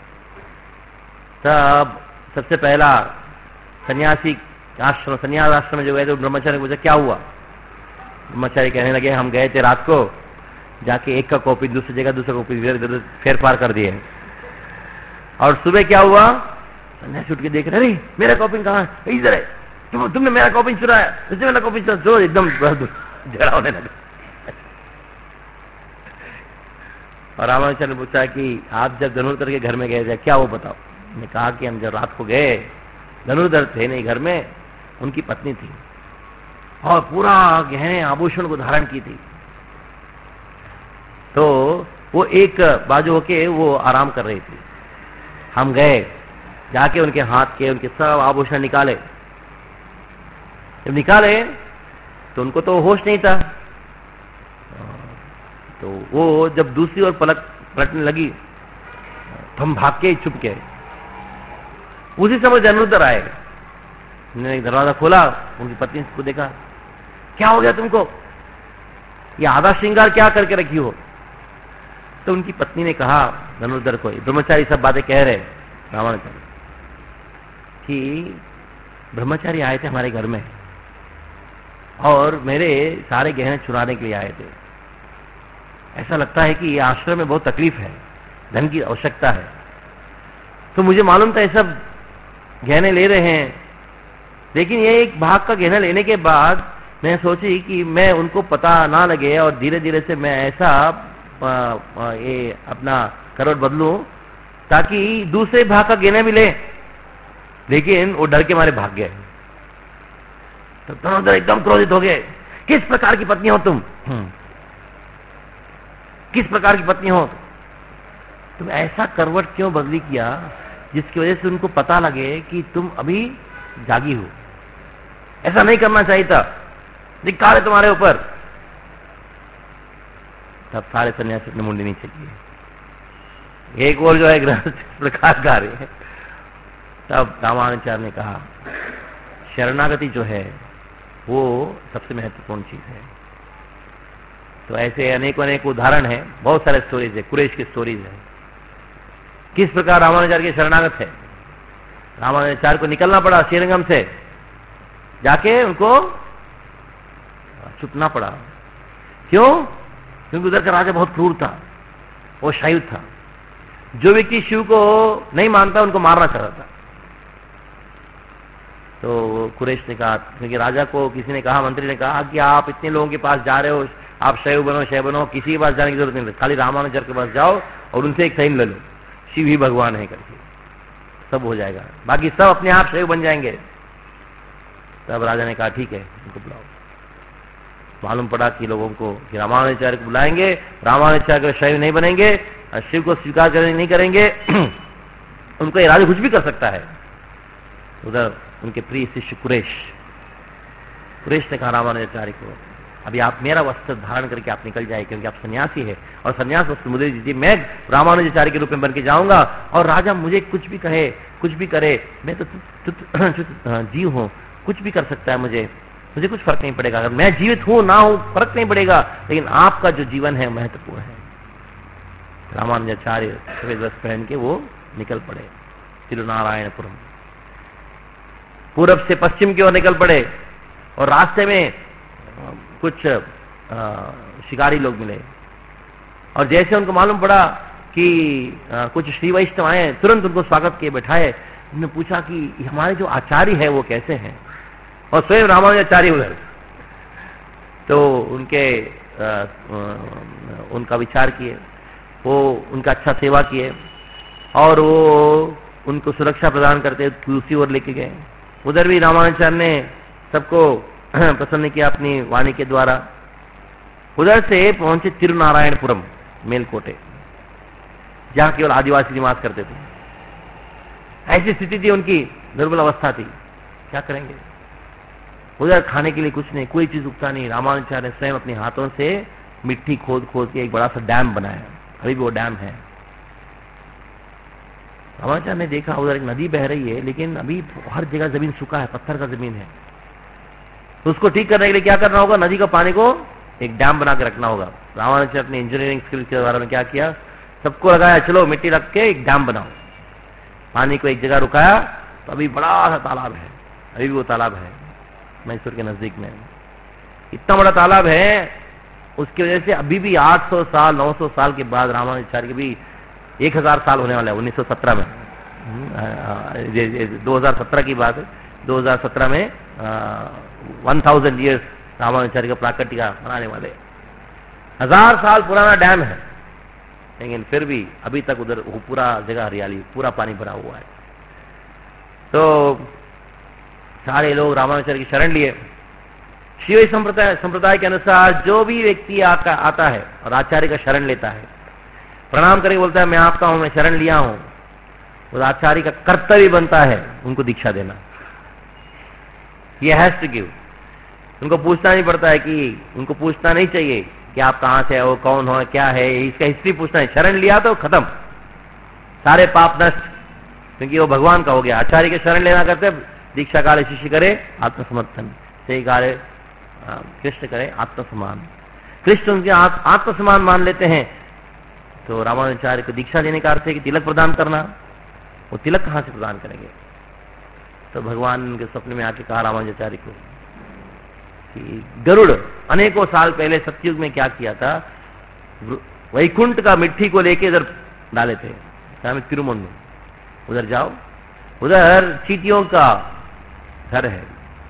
तब सबसे पहला सन्यासी आश्रम, सन्यास आश्रम में जो गए थे, ब्रह्मचारी पूछा क्या हुआ। ब्रह्मचारी कहने लगे हम गए थे रात को, जाके एक का कॉपी दूसरी जगह, दूसरा कॉपी फेरफार कर दिए, और सुबह क्या हुआ, सन्यासी उठ के देख रहे, अरे मेरा कॉपी कहाँ है, इधर है, तुमने मेरा कॉपी चुराया, इसने मेरा कॉपी चुरा, जो एकदम झगड़ा होने लगा। और रामानुजाचार्य ने पूछा कि आप जब धनुर्धर के घर में गए थे क्या वो बताओ। ने कहा कि हम जब रात को गए, धनुर्धर थे नहीं घर में, उनकी पत्नी थी और पूरा गहने आभूषण को धारण की थी। तो वो एक बाजू होके वो आराम कर रही थी। हम गए, जाके उनके हाथ के उनके सब आभूषण निकाले। जब निकाले तो उनको तो होश नहीं था, तो वो जब दूसरी ओर पलटने लगी तो हम भाग के छुप गए। उसी समय धनुर्धर आए, उन्होंने दरवाजा खोला, उनकी पत्नी को देखा, क्या हो गया तुमको, ये आधा श्रृंगार क्या करके रखी हो। तो उनकी पत्नी ने कहा धनुर्धर को, ब्रह्मचारी सब बातें कह रहे रामानुजाचार्य कि ब्रह्मचारी आए थे हमारे घर में और मेरे सारे गहने चुराने के लिए आए थे। ऐसा लगता है कि ये आश्रम में बहुत तकलीफ है, धन की आवश्यकता है। तो मुझे मालूम था ये सब गहने ले रहे हैं, लेकिन ये एक भाग का गहना लेने के बाद मैं सोची कि मैं उनको पता ना लगे और धीरे धीरे से मैं ऐसा ये अपना करवट बदलूं ताकि दूसरे भाग का गहना भी ले, लेकिन वो डर के मारे भाग गए। तो दोनों एकदम क्रोधित हो गए, किस प्रकार की पत्नी हो तुम, किस प्रकार की पत्नी हो तुम, ऐसा करवट क्यों बदली किया जिसकी वजह से उनको पता लगे कि तुम अभी जागी हो। ऐसा नहीं करना चाहिए था, धिक्कार है तुम्हारे ऊपर। तब सारे सन्यासी ने मुंडी नीचे किए। एक और जो है गृहस्थ प्रकार कार्य है। तब रामानुजाचार्य ने कहा शरणागति जो है वो सबसे महत्वपूर्ण चीज है। तो ऐसे अनेक अनेक उदाहरण है, बहुत सारे स्टोरीज है, कुरैश की स्टोरीज है, किस प्रकार रामानुजाचार्य के शरणागत है। रामानुजाचार्य को निकलना पड़ा श्रीरंगम से, जाके उनको छुपना पड़ा। क्यों? क्योंकि उधर का राजा बहुत क्रूर था, वो शायुध था। जो व्यक्ति शिव को नहीं मानता उनको मारना चाहता था। तो कुरैश ने कहा, क्योंकि राजा को किसी ने कहा, मंत्री ने कहा कि आप इतने लोगों के पास जा रहे हो, आप शैव बनो, किसी के पास जाने की जरूरत नहीं, खाली रामानुजाचार्य के पास जाओ और उनसे एक साइन ले लो, शिव ही भगवान है करके, सब हो जाएगा, बाकी सब अपने आप शैव बन जाएंगे। तब राजा ने कहा ठीक है, उनको बुलाओ। मालूम पड़ा कि लोगों को कि रामानुजाचार्य को बुलाएंगे, रामानुजाचार्य को शैव नहीं बनेंगे, शिव को स्वीकार नहीं करेंगे, उनको ये राजा कुछ भी कर सकता है। उधर उनके प्रिय शिष्य कुरैश ने कहा रामानुजाचार्य को, अभी आप मेरा वस्त्र धारण करके आप निकल जाए, क्योंकि आप सन्यासी है और सन्यास वस्त्र मुझे दीजिए, मैं रामानुजाचार्य के रूप में बन के जाऊंगा और राजा मुझे कुछ भी कहे, कुछ भी करे, मैं तो जीव हूं, कुछ भी कर सकता है मुझे, मुझे कुछ फर्क नहीं पड़ेगा, अगर मैं जीवित हूं ना हूं फर्क नहीं पड़ेगा, लेकिन आपका जो जीवन है महत्वपूर्ण है। रामानुजाचार्य सफेद वस्त्र पहन के वो निकल पड़े तिरुनारायणपुरम, पूरब से पश्चिम की ओर निकल पड़े। और रास्ते में कुछ शिकारी लोग मिले, और जैसे उनको मालूम पड़ा कि कुछ श्री वैष्णव आए, तुरंत उनको स्वागत किए, बैठाए। उन्होंने पूछा कि हमारे जो आचार्य है वो कैसे हैं, और स्वयं रामानुजाचार्य उधर। तो उनका विचार किए, वो उनका अच्छा सेवा किए, और वो उनको सुरक्षा प्रदान करते दूसरी ओर लेके गए। उधर भी रामानुजाचार्य ने सबको प्रसन्न किया अपनी वाणी के द्वारा। उधर से पहुंचे तिरुनारायणपुरम, मेलकोटे, जहां केवल आदिवासी निवास करते थे। ऐसी स्थिति थी उनकी, दुर्बल अवस्था थी, क्या करेंगे। उधर खाने के लिए कुछ नहीं, कोई चीज उगता नहीं। रामानुजाचार्य ने स्वयं अपने हाथों से मिट्टी खोद खोद के एक बड़ा सा डैम बनाया, अभी भी वो डैम है। रामानुजाचार्य ने देखा उधर एक नदी बह रही है, लेकिन अभी हर जगह जमीन सूखा है, पत्थर का जमीन है। तो उसको ठीक करने के लिए क्या करना होगा, नदी का पानी को एक डैम बना के रखना होगा। रामानुजाचार्य अपने इंजीनियरिंग स्किल के बारे में क्या किया, सबको लगाया, चलो मिट्टी रख के एक डैम बनाओ। पानी को एक जगह रुकाया, तो अभी बड़ा सा तालाब है, अभी भी वो तालाब है मैसूर के नजदीक में। इतना बड़ा तालाब है, उसकी वजह से अभी भी 800 साल 900 साल के बाद, रामानुजाचार्य के भी 1000 साल होने वाला है 1917 में, 2017 की बात है, 2017 में 1000 ईयर्स रामानुजाचार्य का प्राकट्य मनाने वाले। 1000 साल पुराना डैम है, लेकिन फिर भी अभी तक उधर पूरा जगह हरियाली, पूरा पानी भरा हुआ है। तो सारे लोग रामानुजाचार्य की शरण लिए। शिव संप्रदाय के अनुसार जो भी व्यक्ति आता है और आचार्य का शरण लेता है, प्रणाम करके बोलता है मैं आपका हूं, मैं शरण लिया हूं, उस आचार्य का कर्तव्य बनता है उनको दीक्षा देना। ये हैज टू गिव। उनको पूछना नहीं पड़ता है, कि उनको पूछना नहीं चाहिए कि आप कहां से हो, कौन हो, क्या है, इसका हिस्ट्री पूछना है। शरण लिया तो खत्म, सारे पाप नष्ट, क्योंकि वो भगवान का हो गया। आचार्य के शरण लेना करते, दीक्षा काल शिष्य करे आत्मसमर्थन, सही कार्य कृष्ण करे आत्मसमान। कृष्ण उनके आत्मसमान मान लेते हैं। तो रामानुजाचार्य को दीक्षा देने का अर्थ है कि तिलक प्रदान करना। वो तिलक कहां से प्रदान करेंगे। तो भगवान उनके सपने में आके कहा रामानुजाचार्य को कि गरुड़ अनेकों साल पहले सतयुग में क्या किया था, वैकुंठ का मिट्टी को लेके इधर डाले थे तिरुमन में। उधर जाओ, उधर चींटियों का घर है,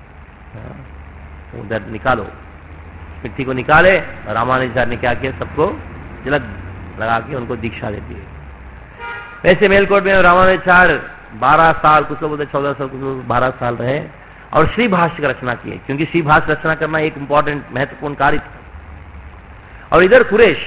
उधर निकालो, मिट्टी को निकाले। और रामानुजाचार्य ने क्या किया, सबको तिलक लगा के उनको दीक्षा देती है। वैसे मेलकोट में रामानुजाचार्य 12 साल, कुछ लोग बोलते 14 साल, कुछ लोग 12 साल रहे, और श्री भाष्य की रचना की है, क्योंकि श्री भाष्य रचना करना एक इंपॉर्टेंट महत्वपूर्ण कार्य था। और इधर कुरेश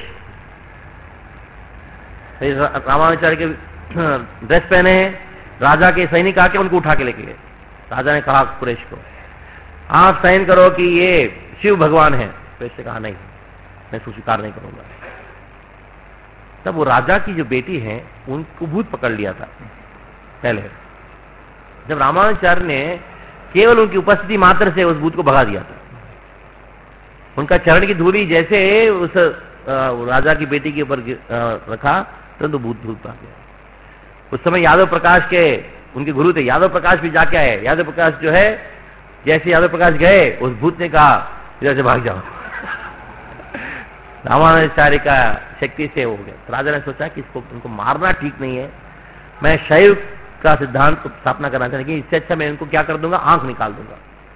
रामानुजाचार्य के ड्रेस पहने हैं, राजा के सैनिक आके उनको उठा के लेके गए। राजा ने कहा कुरेश को, आप साइन करो कि ये शिव भगवान है। कुरेश ने कहा नहीं, मैं इसको स्वीकार नहीं करूंगा। तब वो राजा की जो बेटी है उनको भूत पकड़ लिया था पहले। जब रामानुजाचार्य ने केवल उनकी उपस्थिति मात्र से उस भूत को भगा दिया था, उनका चरण की धूली जैसे उस राजा की बेटी के ऊपर रखा, तो भूत भाग गया। उस समय यादव प्रकाश के उनके गुरु थे, यादव प्रकाश भी जाके आए। यादव प्रकाश जो है, जैसे यादव प्रकाश गए, उस भूत ने कहा इधर से भाग जाओ। रामानुजाचार्य का शक्ति से हो गया। तो राजा ने सोचा कि इसको उनको मारना ठीक नहीं है, मैं शैव का सिद्धांत को स्थापना करना चाहता, लेकिन इससे अच्छा मैं इनको क्या कर दूंगा, आंख निकाल दूंगा।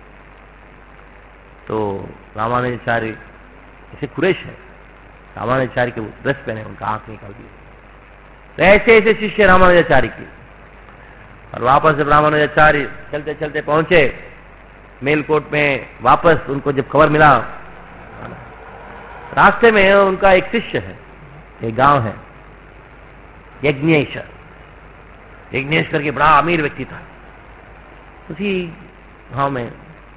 तो रामानुजाचार्य जैसे कुरेश है, रामानुजाचार्य के ड्रेस पहने, उनका आंख निकाल दिया। तो ऐसे ऐसे शिष्य रामानुजाचार्य की। और वापस जब रामानुजाचार्य चलते चलते पहुंचे मेलकोट में, वापस उनको जब खबर मिला, रास्ते में उनका एक शिष्य है, एक गांव है यज्ञेश। यज्ञेश करके बड़ा अमीर व्यक्ति था। उसी गांव में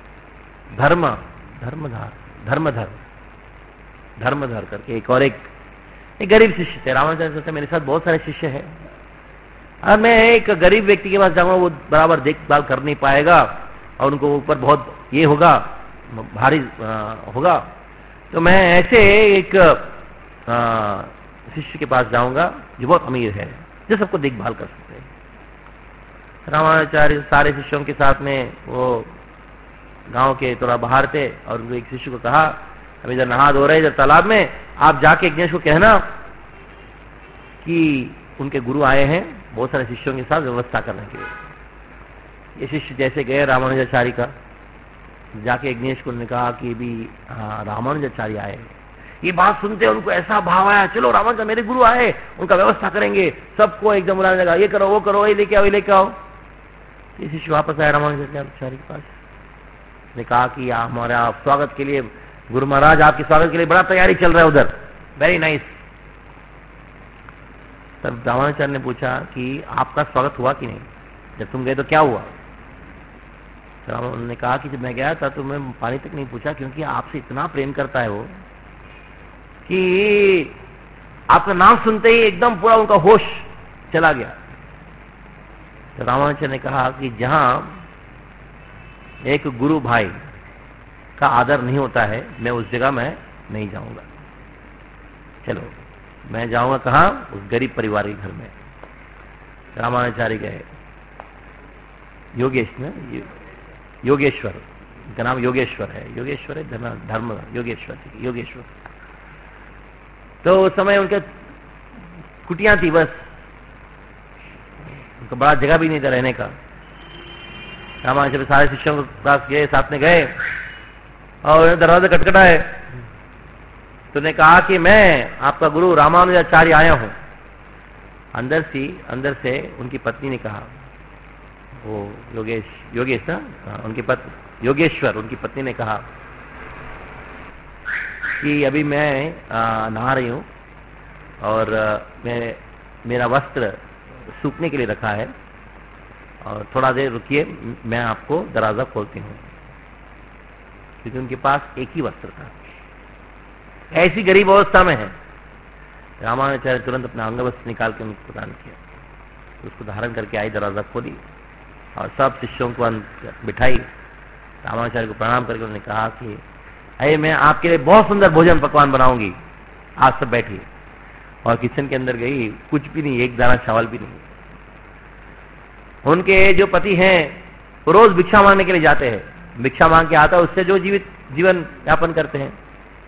धर्मधर करके एक गरीब शिष्य थे। रामानुजाचार्य सोचते मेरे साथ बहुत सारे शिष्य हैं, और मैं एक गरीब व्यक्ति के पास जाऊंगा, वो बराबर देखभाल कर नहीं पाएगा और उनको ऊपर बहुत ये होगा, भारी होगा, तो मैं ऐसे एक शिष्य के पास जाऊंगा जो बहुत अमीर है, जो सबको देखभाल कर सकते हैं। रामानुजाचार्य सारे शिष्यों के साथ में वो गांव के थोड़ा बाहर थे, और वो एक शिष्य को कहा, हम इधर नहा धो रहे इधर तालाब में, आप जाके यज्ञेश को कहना कि उनके गुरु आए हैं बहुत सारे शिष्यों के साथ व्यवस्था करने के लिए। ये शिष्य जैसे गए रामानुजाचार्य का, जाके यज्ञेश को कहा कि भी रामानुजाचार्य आए। ये बात सुनते उनको ऐसा भाव आया, चलो रामानुजाचार्य मेरे गुरु आए, उनका व्यवस्था करेंगे, सबको एकदम बुलाने लगा, ये करो वो करो, ये लेके आओ ये लेके आओ। ये शिष्य वापस आया रामानुजाचार्य के पास, ने कहा कि हमारा स्वागत के लिए गुरु महाराज, आपके स्वागत के लिए बड़ा तैयारी चल रहा है उधर, वेरी नाइस। तब रामानुजाचार्य ने पूछा कि आपका स्वागत हुआ कि नहीं, जब तुम गए तो क्या हुआ? उन्होंने कहा कि जब मैं गया था तो मैं पानी तक नहीं पूछा, क्योंकि आपसे इतना प्रेम करता है वो कि आपका नाम सुनते ही एकदम पूरा उनका होश चला गया। तो रामानुजाचार्य ने कहा कि जहां एक गुरु भाई का आदर नहीं होता है, मैं उस जगह मैं नहीं जाऊंगा। चलो मैं जाऊंगा कहां? उस गरीब परिवार के घर में। रामानुजाचार्य गए, योगेश्वर, उनका नाम योगेश्वर है, योगेश्वर है धर्म योगेश्वर। तो उस समय उनके कुटियां थी, बस उनका बड़ा जगह भी नहीं था रहने का। रामानुजाचार्य सारे शिष्यों के पास गए, साथ में गए और दरवाजा खटखटाए, तो ने कहा कि मैं आपका गुरु रामानुजाचार्य आया हूं। अंदर से उनकी पत्नी ने कहा, वो योगेश ना, उनकी पत्नी योगेश्वर, उनकी पत्नी ने कहा कि अभी मैं नहा रही हूं और मेरा वस्त्र सूखने के लिए रखा है, और थोड़ा देर रुकिए, मैं आपको दरवाजा खोलती हूं। क्योंकि उनके पास एक ही वस्त्र था, ऐसी गरीब अवस्था में है। रामानुजाचार्य तुरंत अपना अंगवस्त्र निकाल के उनको प्रदान किया, उसको धारण करके आई, दरवाजा खोली और सब शिष्यों को बिठाई। रामानुजाचार्य को प्रणाम करके उन्होंने कहा कि अरे मैं आपके लिए बहुत सुंदर भोजन पकवान बनाऊंगी, आज सब बैठिए। और किचन के अंदर गई, कुछ भी नहीं, एक दाना चावल भी नहीं। उनके जो पति हैं वो रोज भिक्षा मांगने के लिए जाते हैं, भिक्षा मांग के आता है, उससे जो जीवन यापन करते हैं।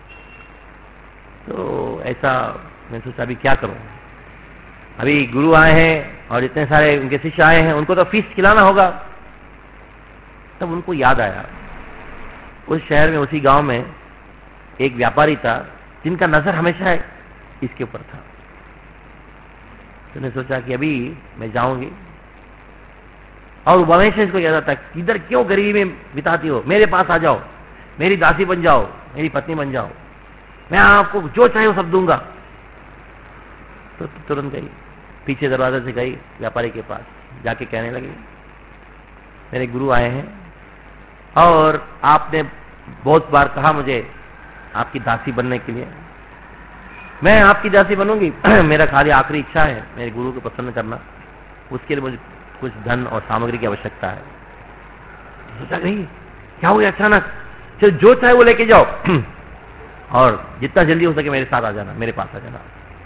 तो ऐसा मैं सोचा अभी क्या करूं, अभी गुरु आए हैं और इतने सारे उनके शिष्य आए हैं, उनको तो फीस खिलाना होगा। तब उनको याद आया, उस शहर में, उसी गांव में एक व्यापारी था जिनका नजर हमेशा इसके ऊपर था। तो मैंने सोचा कि अभी मैं जाऊंगी, और हमेशा इसको याद आता, किधर क्यों गरीबी में बिताती हो, मेरे पास आ जाओ, मेरी दासी बन जाओ, मेरी पत्नी बन जाओ, मैं आपको जो चाहे वो सब दूंगा। तो तुरंत गई, पीछे दरवाजे से गई व्यापारी के पास, जाके कहने लगी, मेरे गुरु आए हैं और आपने बहुत बार कहा मुझे आपकी दासी बनने के लिए, मैं आपकी दासी बनूंगी। मेरा खाली आखिरी इच्छा है मेरे गुरु को प्रसन्न करना, उसके लिए मुझे कुछ धन और सामग्री की आवश्यकता है। सोचा नहीं क्या हुआ अचानक, चलो जो चाहे वो लेके जाओ और जितना जल्दी हो सके मेरे साथ आ जाना, मेरे पास आ जाना।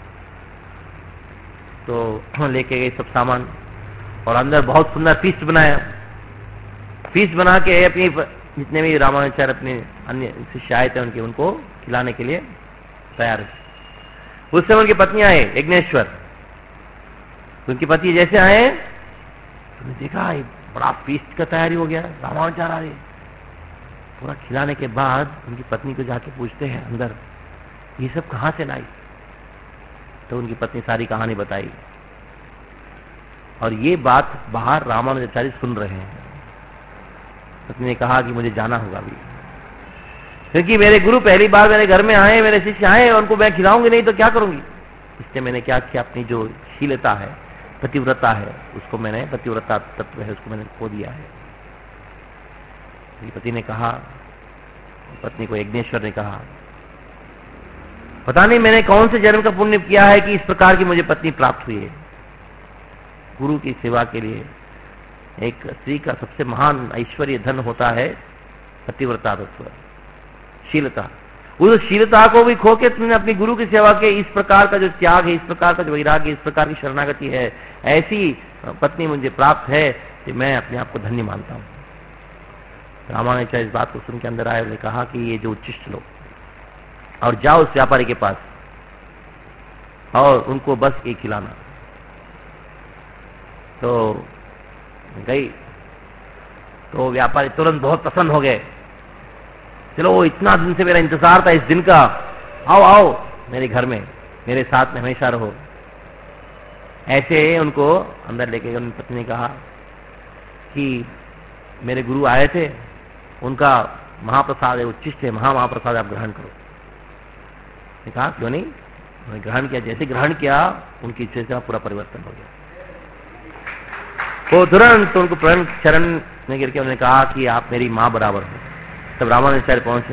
तो लेके गए सब सामान, और अंदर बहुत सुंदर फीस्ट बनाया। फीस्ट बना के अपनी जितने भी रामानुजाचार्य अपने अन्य शिष्य आए थे उनको खिलाने के लिए तैयार है। उस समय उनकी पत्नी आए यज्ञेश्वर, उनकी पति जैसे आए तुमने देखा बड़ा फीस्ट का तैयारी हो गया, रामानुजाचार्य आ रहे। पूरा खिलाने के बाद उनकी पत्नी को जाके पूछते हैं अंदर, ये सब कहां से लाई? तो उनकी पत्नी सारी कहानी बताई, और ये बात बाहर रामानुजाचार्य सुन रहे हैं। पत्नी ने कहा कि मुझे जाना होगा अभी, क्योंकि मेरे गुरु पहली बार मेरे घर में आए, मेरे शिष्य आए, और उनको मैं खिलाऊंगी नहीं तो क्या करूंगी। इसलिए मैंने क्या किया, अपनी जो शीलता है, पतिव्रता है, उसको मैंने, पतिव्रता तत्व है, उसको मैंने खो दिया है। पति ने कहा, पत्नी को यज्ञेश्वर ने कहा, पता नहीं मैंने कौन से जन्म का पुण्य किया है कि इस प्रकार की मुझे पत्नी प्राप्त हुई है। गुरु की सेवा के लिए एक स्त्री का सबसे महान ऐश्वर्य धन होता है पतिव्रता तत्व। शीलता। उस शीलता को भी खो के तुमने अपनी गुरु की सेवा के, इस प्रकार का जो त्याग है, इस प्रकार का जो वैराग्य, इस प्रकार की शरणागति है, ऐसी पत्नी मुझे प्राप्त है कि मैं अपने आप को धन्य मानता हूं। रामानुजाचार्य इस बात को सुन के अंदर आए, उन्होंने कहा कि ये जो उच्चिष्ट लोग, और जाओ उस व्यापारी के पास और उनको बस एक खिलाना। तो गई तो व्यापारी तुरंत बहुत प्रसन्न हो गए। चलो, वो इतना दिन से मेरा इंतजार था इस दिन का, आओ आओ मेरे घर में, मेरे साथ में हमेशा रहो। ऐसे उनको अंदर लेके गए। उनकी पत्नी ने कहा कि मेरे गुरु आए थे, उनका महाप्रसाद है, उच्चिष्ट है, महाप्रसाद आप ग्रहण करो। ने कहा क्यों नहीं? उन्होंने ग्रहण किया। जैसे ग्रहण किया उनकी चेतना पूरा परिवर्तन हो गया। वो तुरंत उनको चरण में गिर के उन्होंने कहा कि आप मेरी मां बराबर हो। तब रामानुजाचार्य पहुंचे,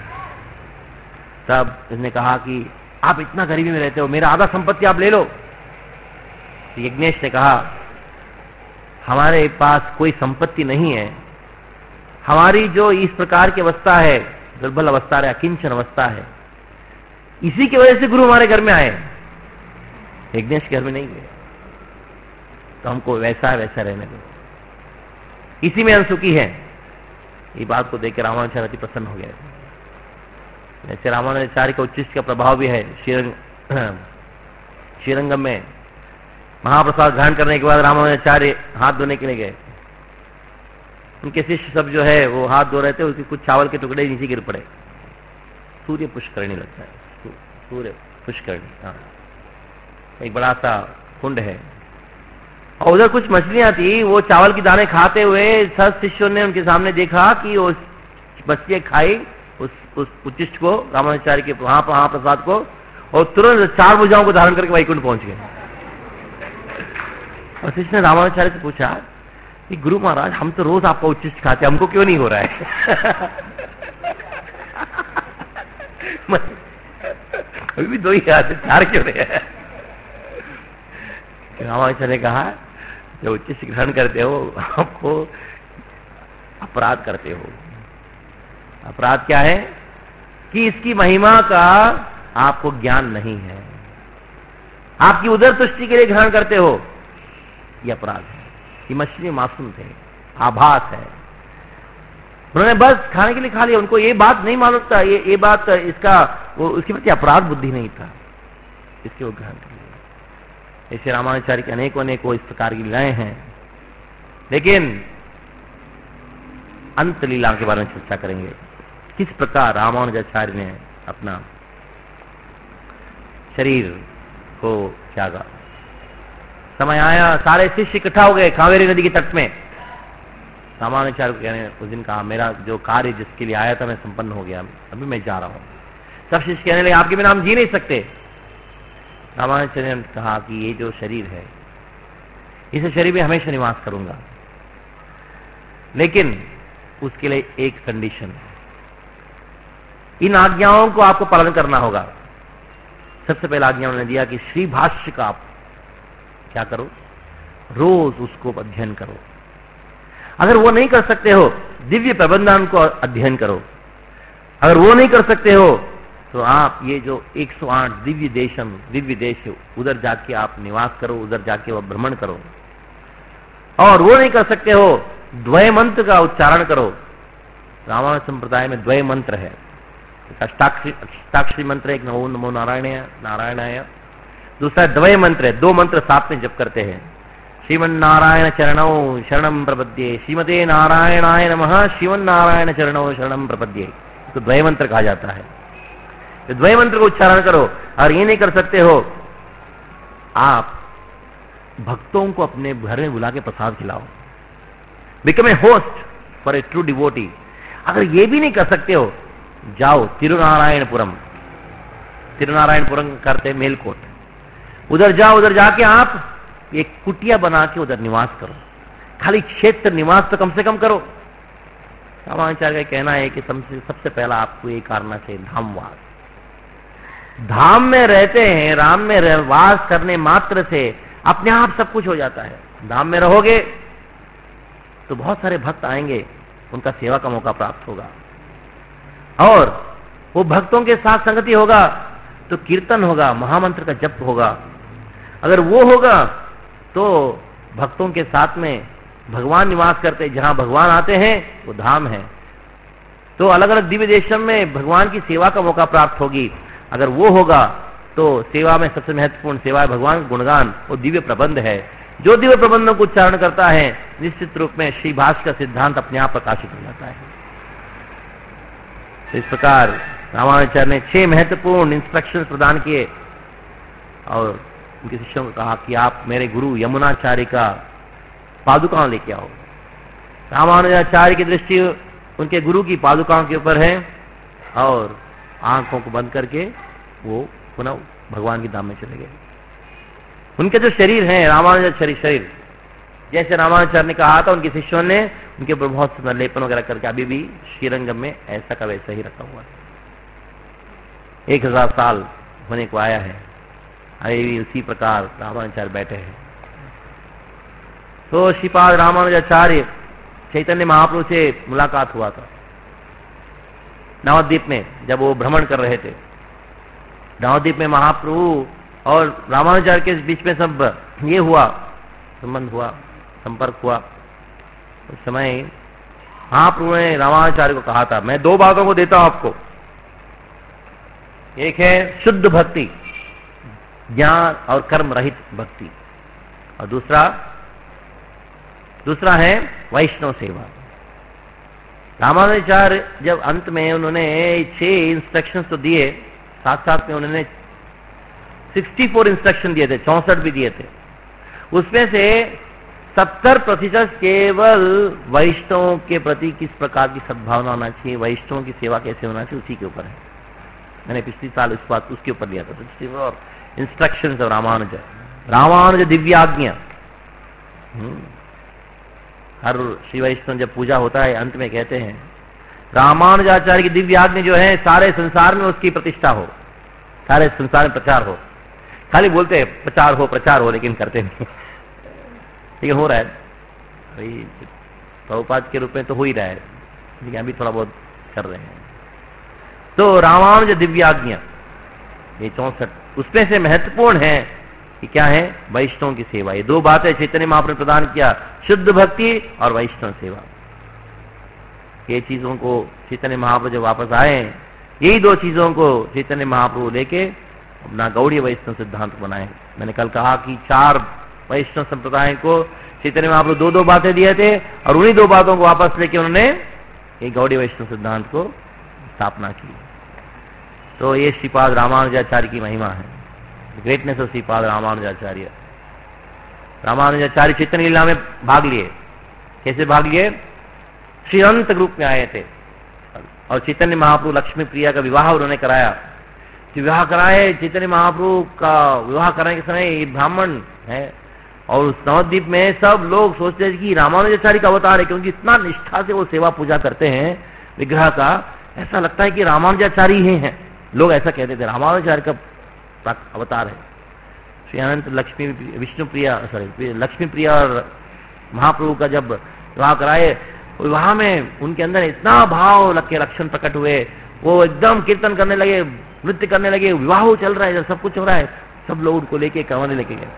तब इसने कहा कि आप इतना गरीबी में रहते हो, मेरा आधा संपत्ति आप ले लो। तो यज्ञेश ने कहा हमारे पास कोई संपत्ति नहीं है, हमारी जो इस प्रकार की अवस्था है, दुर्बल अवस्था है, अकिंचन अवस्था है, इसी की वजह से गुरु हमारे घर में आए, यज्ञेश के घर में नहीं गए। तो हमको वैसा है वैसा रहने दो, इसी में हम सुखी हैं। ये बात को देखकर रामानुजाचार्य अति प्रसन्न हो गए। ऐसे रामानुजाचार्य का उच्चिष्ट का प्रभाव भी है। श्रीरंगम में महाप्रसाद ग्रहण करने के बाद रामानुजाचार्य हाथ धोने के लिए गए। उनके शिष्य सब जो है वो हाथ धो रहे थे, उसके कुछ चावल के टुकड़े नीचे गिर पड़े। सूर्य पुष्करणी लगता है, सूर्य पुष्करणी, हाँ, एक बड़ा सा कुंड है, और उधर कुछ मछलियां थी। वो चावल की दाने खाते हुए सब शिष्यों ने उनके सामने देखा कि वो मछलियां खाई उस उच्चिष्ट को, रामानुजाचार्य के महाप्रसाद को, और तुरंत 4 भुजाओं को धारण करके वैकुंठ पहुंच गए। और शिष्य ने रामानुजाचार्य से पूछा कि गुरु महाराज, हम तो रोज आपका उच्चिष्ट खाते, हमको क्यों नहीं हो रहा है? अभी भी 2 ही आते, 4 क्यों रहे हैं? रामानुजाचार्य ने कहा जब उच्चिष्ट ग्रहण करते हो आपको अपराध करते हो। अपराध क्या है? कि इसकी महिमा का आपको ज्ञान नहीं है, आपकी उदर तुष्टि के लिए ग्रहण करते हो, यह अपराध है। ये मछली मासूम थे, आभास है, उन्होंने बस खाने के लिए खा लिया, उनको ये बात नहीं मालूम था, ये बात इसका वो उसके प्रति अपराध बुद्धि नहीं था, इसके वो ग्रहण कर लिया। ऐसे रामानुजाचार्य के अनेकों इस प्रकार की लीलाएं हैं। लेकिन अंत लीला के बारे में चर्चा करेंगे, किस प्रकार रामानुजाचार्य ने अपना शरीर को त्यागा। समय आया, सारे शिष्य इकट्ठा हो गए कावेरी नदी के तट में। रामानुजाचार्य को कहने उस दिन कहा मेरा जो कार्य जिसके लिए आया था मैं संपन्न हो गया, अभी मैं जा रहा हूं। सब शिष्य कहने लगे आपके बिना हम जी नहीं सकते। रामानुजाचार्य ने कहा कि ये जो शरीर है, इस शरीर में हमेशा निवास करूंगा, लेकिन उसके लिए एक कंडीशन है, इन आज्ञाओं को आपको पालन करना होगा। सबसे पहला आज्ञा उन्होंने दिया कि श्री भाष्य का आप क्या करो, रोज उसको अध्ययन करो। अगर वो नहीं कर सकते हो, दिव्य प्रबंधन को अध्ययन करो। अगर वो नहीं कर सकते हो तो आप ये जो 108 दिव्य देश उधर जाके आप निवास करो, उधर जाके वो भ्रमण करो। और वो नहीं कर सकते हो, द्वय मंत्र का उच्चारण करो। रामानुज संप्रदाय में द्वय मंत्र है, अष्टाक्षरी मंत्र, एक नमो नमो नारायणाय, दूसरा द्वय मंत्र है, 2 मंत्र साथ में जप करते हैं। श्रीमन्नारायण चरणौ शरणम प्रपद्ये, श्रीमते नारायणाय नमः, श्रीमन्नारायण चरणौ शरणम प्रपद्ये, तो द्वय मंत्र कहा जाता है। तो द्वय मंत्र को उच्चारण करो। और ये नहीं कर सकते हो, आप भक्तों को अपने घर में बुला के प्रसाद खिलाओ, become a host for a true devotee. अगर ये भी नहीं कर सकते हो, जाओ तिरुनारायणपुरम करते मेलकोट, उधर जाओ, उधर जाके आप एक कुटिया बना के उधर निवास करो। खाली क्षेत्र निवास तो कम से कम करो। रामानुजाचार्य का कहना है कि सबसे पहला आपको ये करना चाहिए धामवास। धाम में रहते हैं, राम में वास करने मात्र से अपने आप सब कुछ हो जाता है। धाम में रहोगे तो बहुत सारे भक्त आएंगे, उनका सेवा का मौका प्राप्त होगा। और वो भक्तों के साथ संगति होगा तो कीर्तन होगा, महामंत्र का जप होगा। अगर वो होगा तो भक्तों के साथ में भगवान निवास करते हैं, जहां भगवान आते हैं वो धाम है। तो अलग अलग दिव्य देशों में भगवान की सेवा का मौका प्राप्त होगी। अगर वो होगा तो सेवा में सबसे महत्वपूर्ण सेवा है भगवान का गुणगान, वो दिव्य प्रबंध है। जो दिव्य प्रबंधों को उच्चारण करता है निश्चित रूप में श्री भाष्य का सिद्धांत अपने आप प्रकाशित हो जाता है। तो इस प्रकार रामानुजाचार्य ने 6 महत्वपूर्ण इंस्ट्रक्शन प्रदान किए और उनके शिष्यों को कहा कि आप मेरे गुरु यमुनाचार्य का पादुकाओं लेके आओ। रामानुजाचार्य की दृष्टि उनके गुरु की पादुकाओं के ऊपर है और आंखों को बंद करके वो पुनः भगवान की धाम में चले गए। उनके जो शरीर है रामानुजाचार्य शरीर, जैसे रामानुजाचार्य ने कहा था, उनके शिष्यों ने उनके ऊपर बहुत सुंदर लेपन वगैरह करके अभी भी श्रीरंगम में ऐसा का वैसा ही रखा हुआ है। 1000 साल होने को आया है, अभी भी उसी प्रकार रामानुजाचार्य बैठे हैं। तो श्रीपाद रामानुजाचार्य चैतन्य महाप्रभु से मुलाकात हुआ था नवद्वीप में, जब वो भ्रमण कर रहे थे। नवद्वीप में महाप्रभु और रामानुजाचार्य के बीच में सब ये हुआ, संबंध हुआ, संपर्क हुआ। उस समय महाप्रभु ने रामानुजाचार्य को कहा था, मैं 2 बातों को देता हूं आपको। एक है शुद्ध भक्ति, ज्ञान और कर्म रहित भक्ति, और दूसरा है वैष्णव सेवा। रामानुजाचार्य जब अंत में उन्होंने 6 इंस्ट्रक्शंस तो दिए, साथ साथ में उन्होंने 64 इंस्ट्रक्शन दिए थे, 64 भी दिए थे। उसमें से 70% केवल वैष्णवों के प्रति किस प्रकार की सद्भावना होना चाहिए, वैष्णवों की सेवा कैसे होना चाहिए, उसी के ऊपर है। मैंने पिछली साल इस बात उसके ऊपर लिया था, और इंस्ट्रक्शंस ऑफ रामानुज दिव्याज्ञा। हर श्री वैष्णव जब पूजा होता है अंत में कहते हैं रामानुजाचार्य की दिव्य आज्ञा जो है सारे संसार में उसकी प्रतिष्ठा हो, सारे संसार में प्रचार हो। खाली बोलते हैं प्रचार हो, लेकिन करते नहीं। लेकिन हो रहा है भाई, प्रभुपाद के रूप में तो हो ही रहा है, लेकिन अभी थोड़ा बहुत कर रहे हैं। तो रामानुज दिव्य आज्ञा ये 64, उसमें से महत्वपूर्ण है कि क्या है, वैष्णव की सेवा। ये 2 बातें चैतन्य महाप्रभु ने प्रदान किया, शुद्ध भक्ति और वैष्णव सेवा। ये चीजों को चैतन्य महाप्रभु जब वापस आए, यही 2 चीजों को चैतन्य महाप्रभु लेके अपना गौड़ीय वैष्णव सिद्धांत बनाए। मैंने कल कहा कि 4 वैष्णव संप्रदाय को चैतन्य महाप्रभु 2-2 बातें दिए थे, और उन्हीं 2 बातों को वापस लेके उन्होंने ये गौड़ीय वैष्णव सिद्धांत को स्थापना की। तो ये श्रीपाद रामानुजाचार्य की महिमा है, ग्रेटनेस ऑफ श्रीपाद रामानुजाचार्य। रामानुजाचार्य चैतन्य लीला में भाग लिए। कैसे भाग लिए? श्री अनंत ग्रुप में आए थे, और चैतन्य महाप्रभु लक्ष्मी प्रिया का विवाह उन्होंने कराया। विवाह कराए, चैतन्य महाप्रभु का विवाह कराने के समय ये ब्राह्मण है, और उस नवद्वीप में सब लोग सोचते हैं कि रामानुजाचार्य का अवतार है, क्योंकि इतना निष्ठा से वो सेवा पूजा करते हैं विग्रह का, ऐसा लगता है कि रामानुजाचार्य ही हैं। लोग ऐसा कहते थे, रामानुजाचार्य का अवतार है। श्री अनंत लक्ष्मी प्रिया और महाप्रभु का जब विवाह कराए, विवाह में उनके अंदर इतना भाव के लक्षण प्रकट हुए, वो एकदम कीर्तन करने लगे, नृत्य करने लगे, विवाह चल रहा है, सब कुछ हो रहा है, सब लोग उनको लेके कंवरे लेके गए।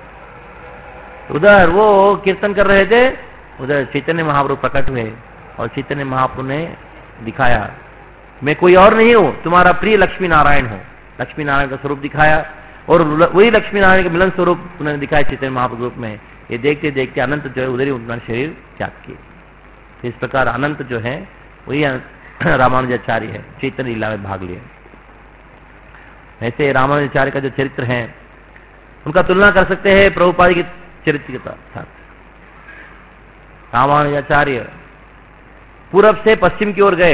उधर वो कीर्तन कर रहे थे, उधर चैतन्य महाप्रभु प्रकट हुए, और चैतन्य महाप्रभु ने दिखाया, मैं कोई और नहीं हूं, तुम्हारा प्रिय लक्ष्मी नारायण हूं। लक्ष्मी नारायण का स्वरूप दिखाया, और वही लक्ष्मी नारायण का मिलन स्वरूप उन्होंने दिखाया चैतन्य महाप्रभु रूप में। ये देखते देखते अनंत जो है उधर ही उनका शरीर त्याग किए। तो इस प्रकार अनंत जो है वही रामानुजाचार्य है, चैतन्य लीला में भाग लिए। ऐसे रामानुजाचार्य का जो चरित्र है, उनका तुलना कर सकते हैं प्रभुपाद के चरित्र के साथ। रामानुजाचार्य पूरब से पश्चिम की ओर गए,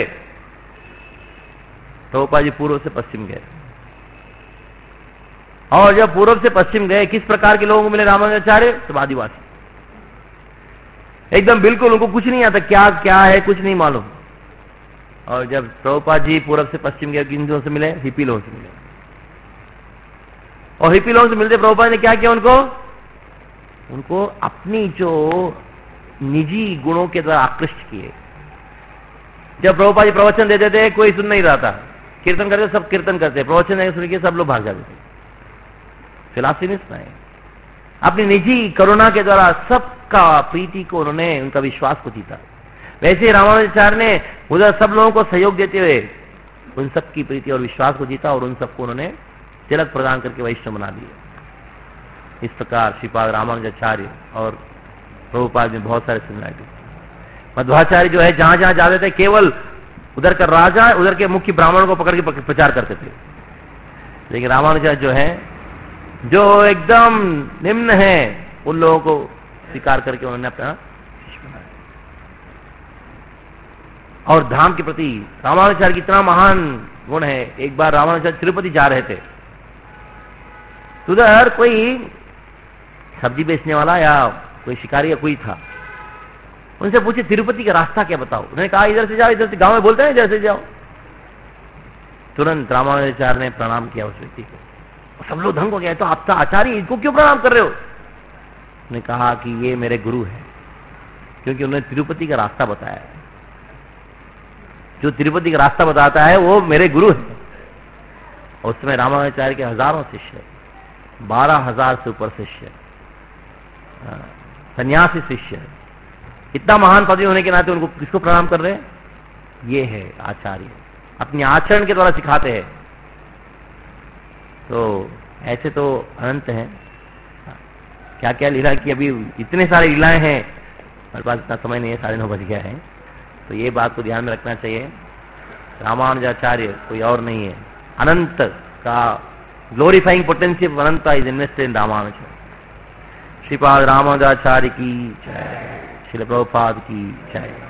प्रभुपाद जी पूर्व से पश्चिम गए, और जब पूर्व से पश्चिम गए, किस प्रकार के लोगों को मिले रामानुजाचार्य? सब आदिवासी, एकदम बिल्कुल उनको कुछ नहीं आता, क्या क्या है कुछ नहीं मालूम। और जब प्रभुपाद जी पूर्व से पश्चिम गए, किन लोगों से मिले? हिप्पी लोगों से मिले। और हिप्पी लोगों से मिलते प्रभुपाद ने क्या किया? उनको अपनी जो निजी गुणों के द्वारा आकृष्ट किए। जब प्रभुपाद जी प्रवचन देते थे, कोई सुन नहीं रहा था, कीर्तन करते सब कीर्तन करते, प्रवचन सुन के सब लोग भाग जाते थे। फिलॉसफी नहीं, अपनी निजी करुणा के द्वारा सबका प्रीति को उन्होंने, उनका विश्वास को जीता। वैसे रामानुजाचार्य ने उधर सब लोगों को सहयोग देते हुए उन सबकी प्रीति और विश्वास को जीता और उन सबको उन्होंने तिलक प्रदान करके वैष्णव बना दिए। इस प्रकार श्रीपाद रामानुजाचार्य और प्रभुपाद में बहुत सारे सिमिलरिटी। मध्वाचार्य जो है जहां जहां जाते थे केवल उधर का राजा, उधर के मुख्य ब्राह्मणों को पकड़ के प्रचार करते थे, लेकिन रामानुजाचार्य जो है जो एकदम निम्न है उन लोगों को स्वीकार करके उन्होंने अपना शिष्य बनाया। और धाम के प्रति रामानुजाचार्य की इतना महान गुण है। एक बार रामानुजाचार्य तिरुपति जा रहे थे, तो उधर कोई सब्जी बेचने वाला या कोई शिकारी या कोई था, उनसे पूछे तिरुपति का रास्ता क्या बताओ। उन्होंने कहा इधर से जाओ, इधर से, गांव में बोलते हैं इधर से जाओ। तुरंत रामानुजाचार्य ने प्रणाम किया उस व्यक्ति को, सब लोग दंग हो गए, तो आपका आचार्य इनको क्यों प्रणाम कर रहे हो? उन्होंने कहा कि ये मेरे गुरु है, क्योंकि उन्होंने तिरुपति का रास्ता बताया है। जो तिरुपति का रास्ता बताता है वो मेरे गुरु है। और उस समय रामानुजाचार्य के हजारों शिष्य, 12,000 से ऊपर शिष्य, सन्यासी शिष्य, इतना महान पदवी होने के नाते उनको किसको प्रणाम कर रहे हैं? ये है आचार्य, अपने आचरण के द्वारा सिखाते हैं। तो ऐसे तो अनंत हैं, क्या क्या लीला की, अभी इतने सारे लीलाएं हैं, हमारे पास इतना समय नहीं है, 9:30 बज गया है। तो ये बात को ध्यान में रखना चाहिए, रामानुजाचार्य कोई और नहीं है, अनंत का glorifying potential Anant is invested in Ramanujacharya. Shripad Ramanujacharya की जय, श्रील प्रभुपाद की जय।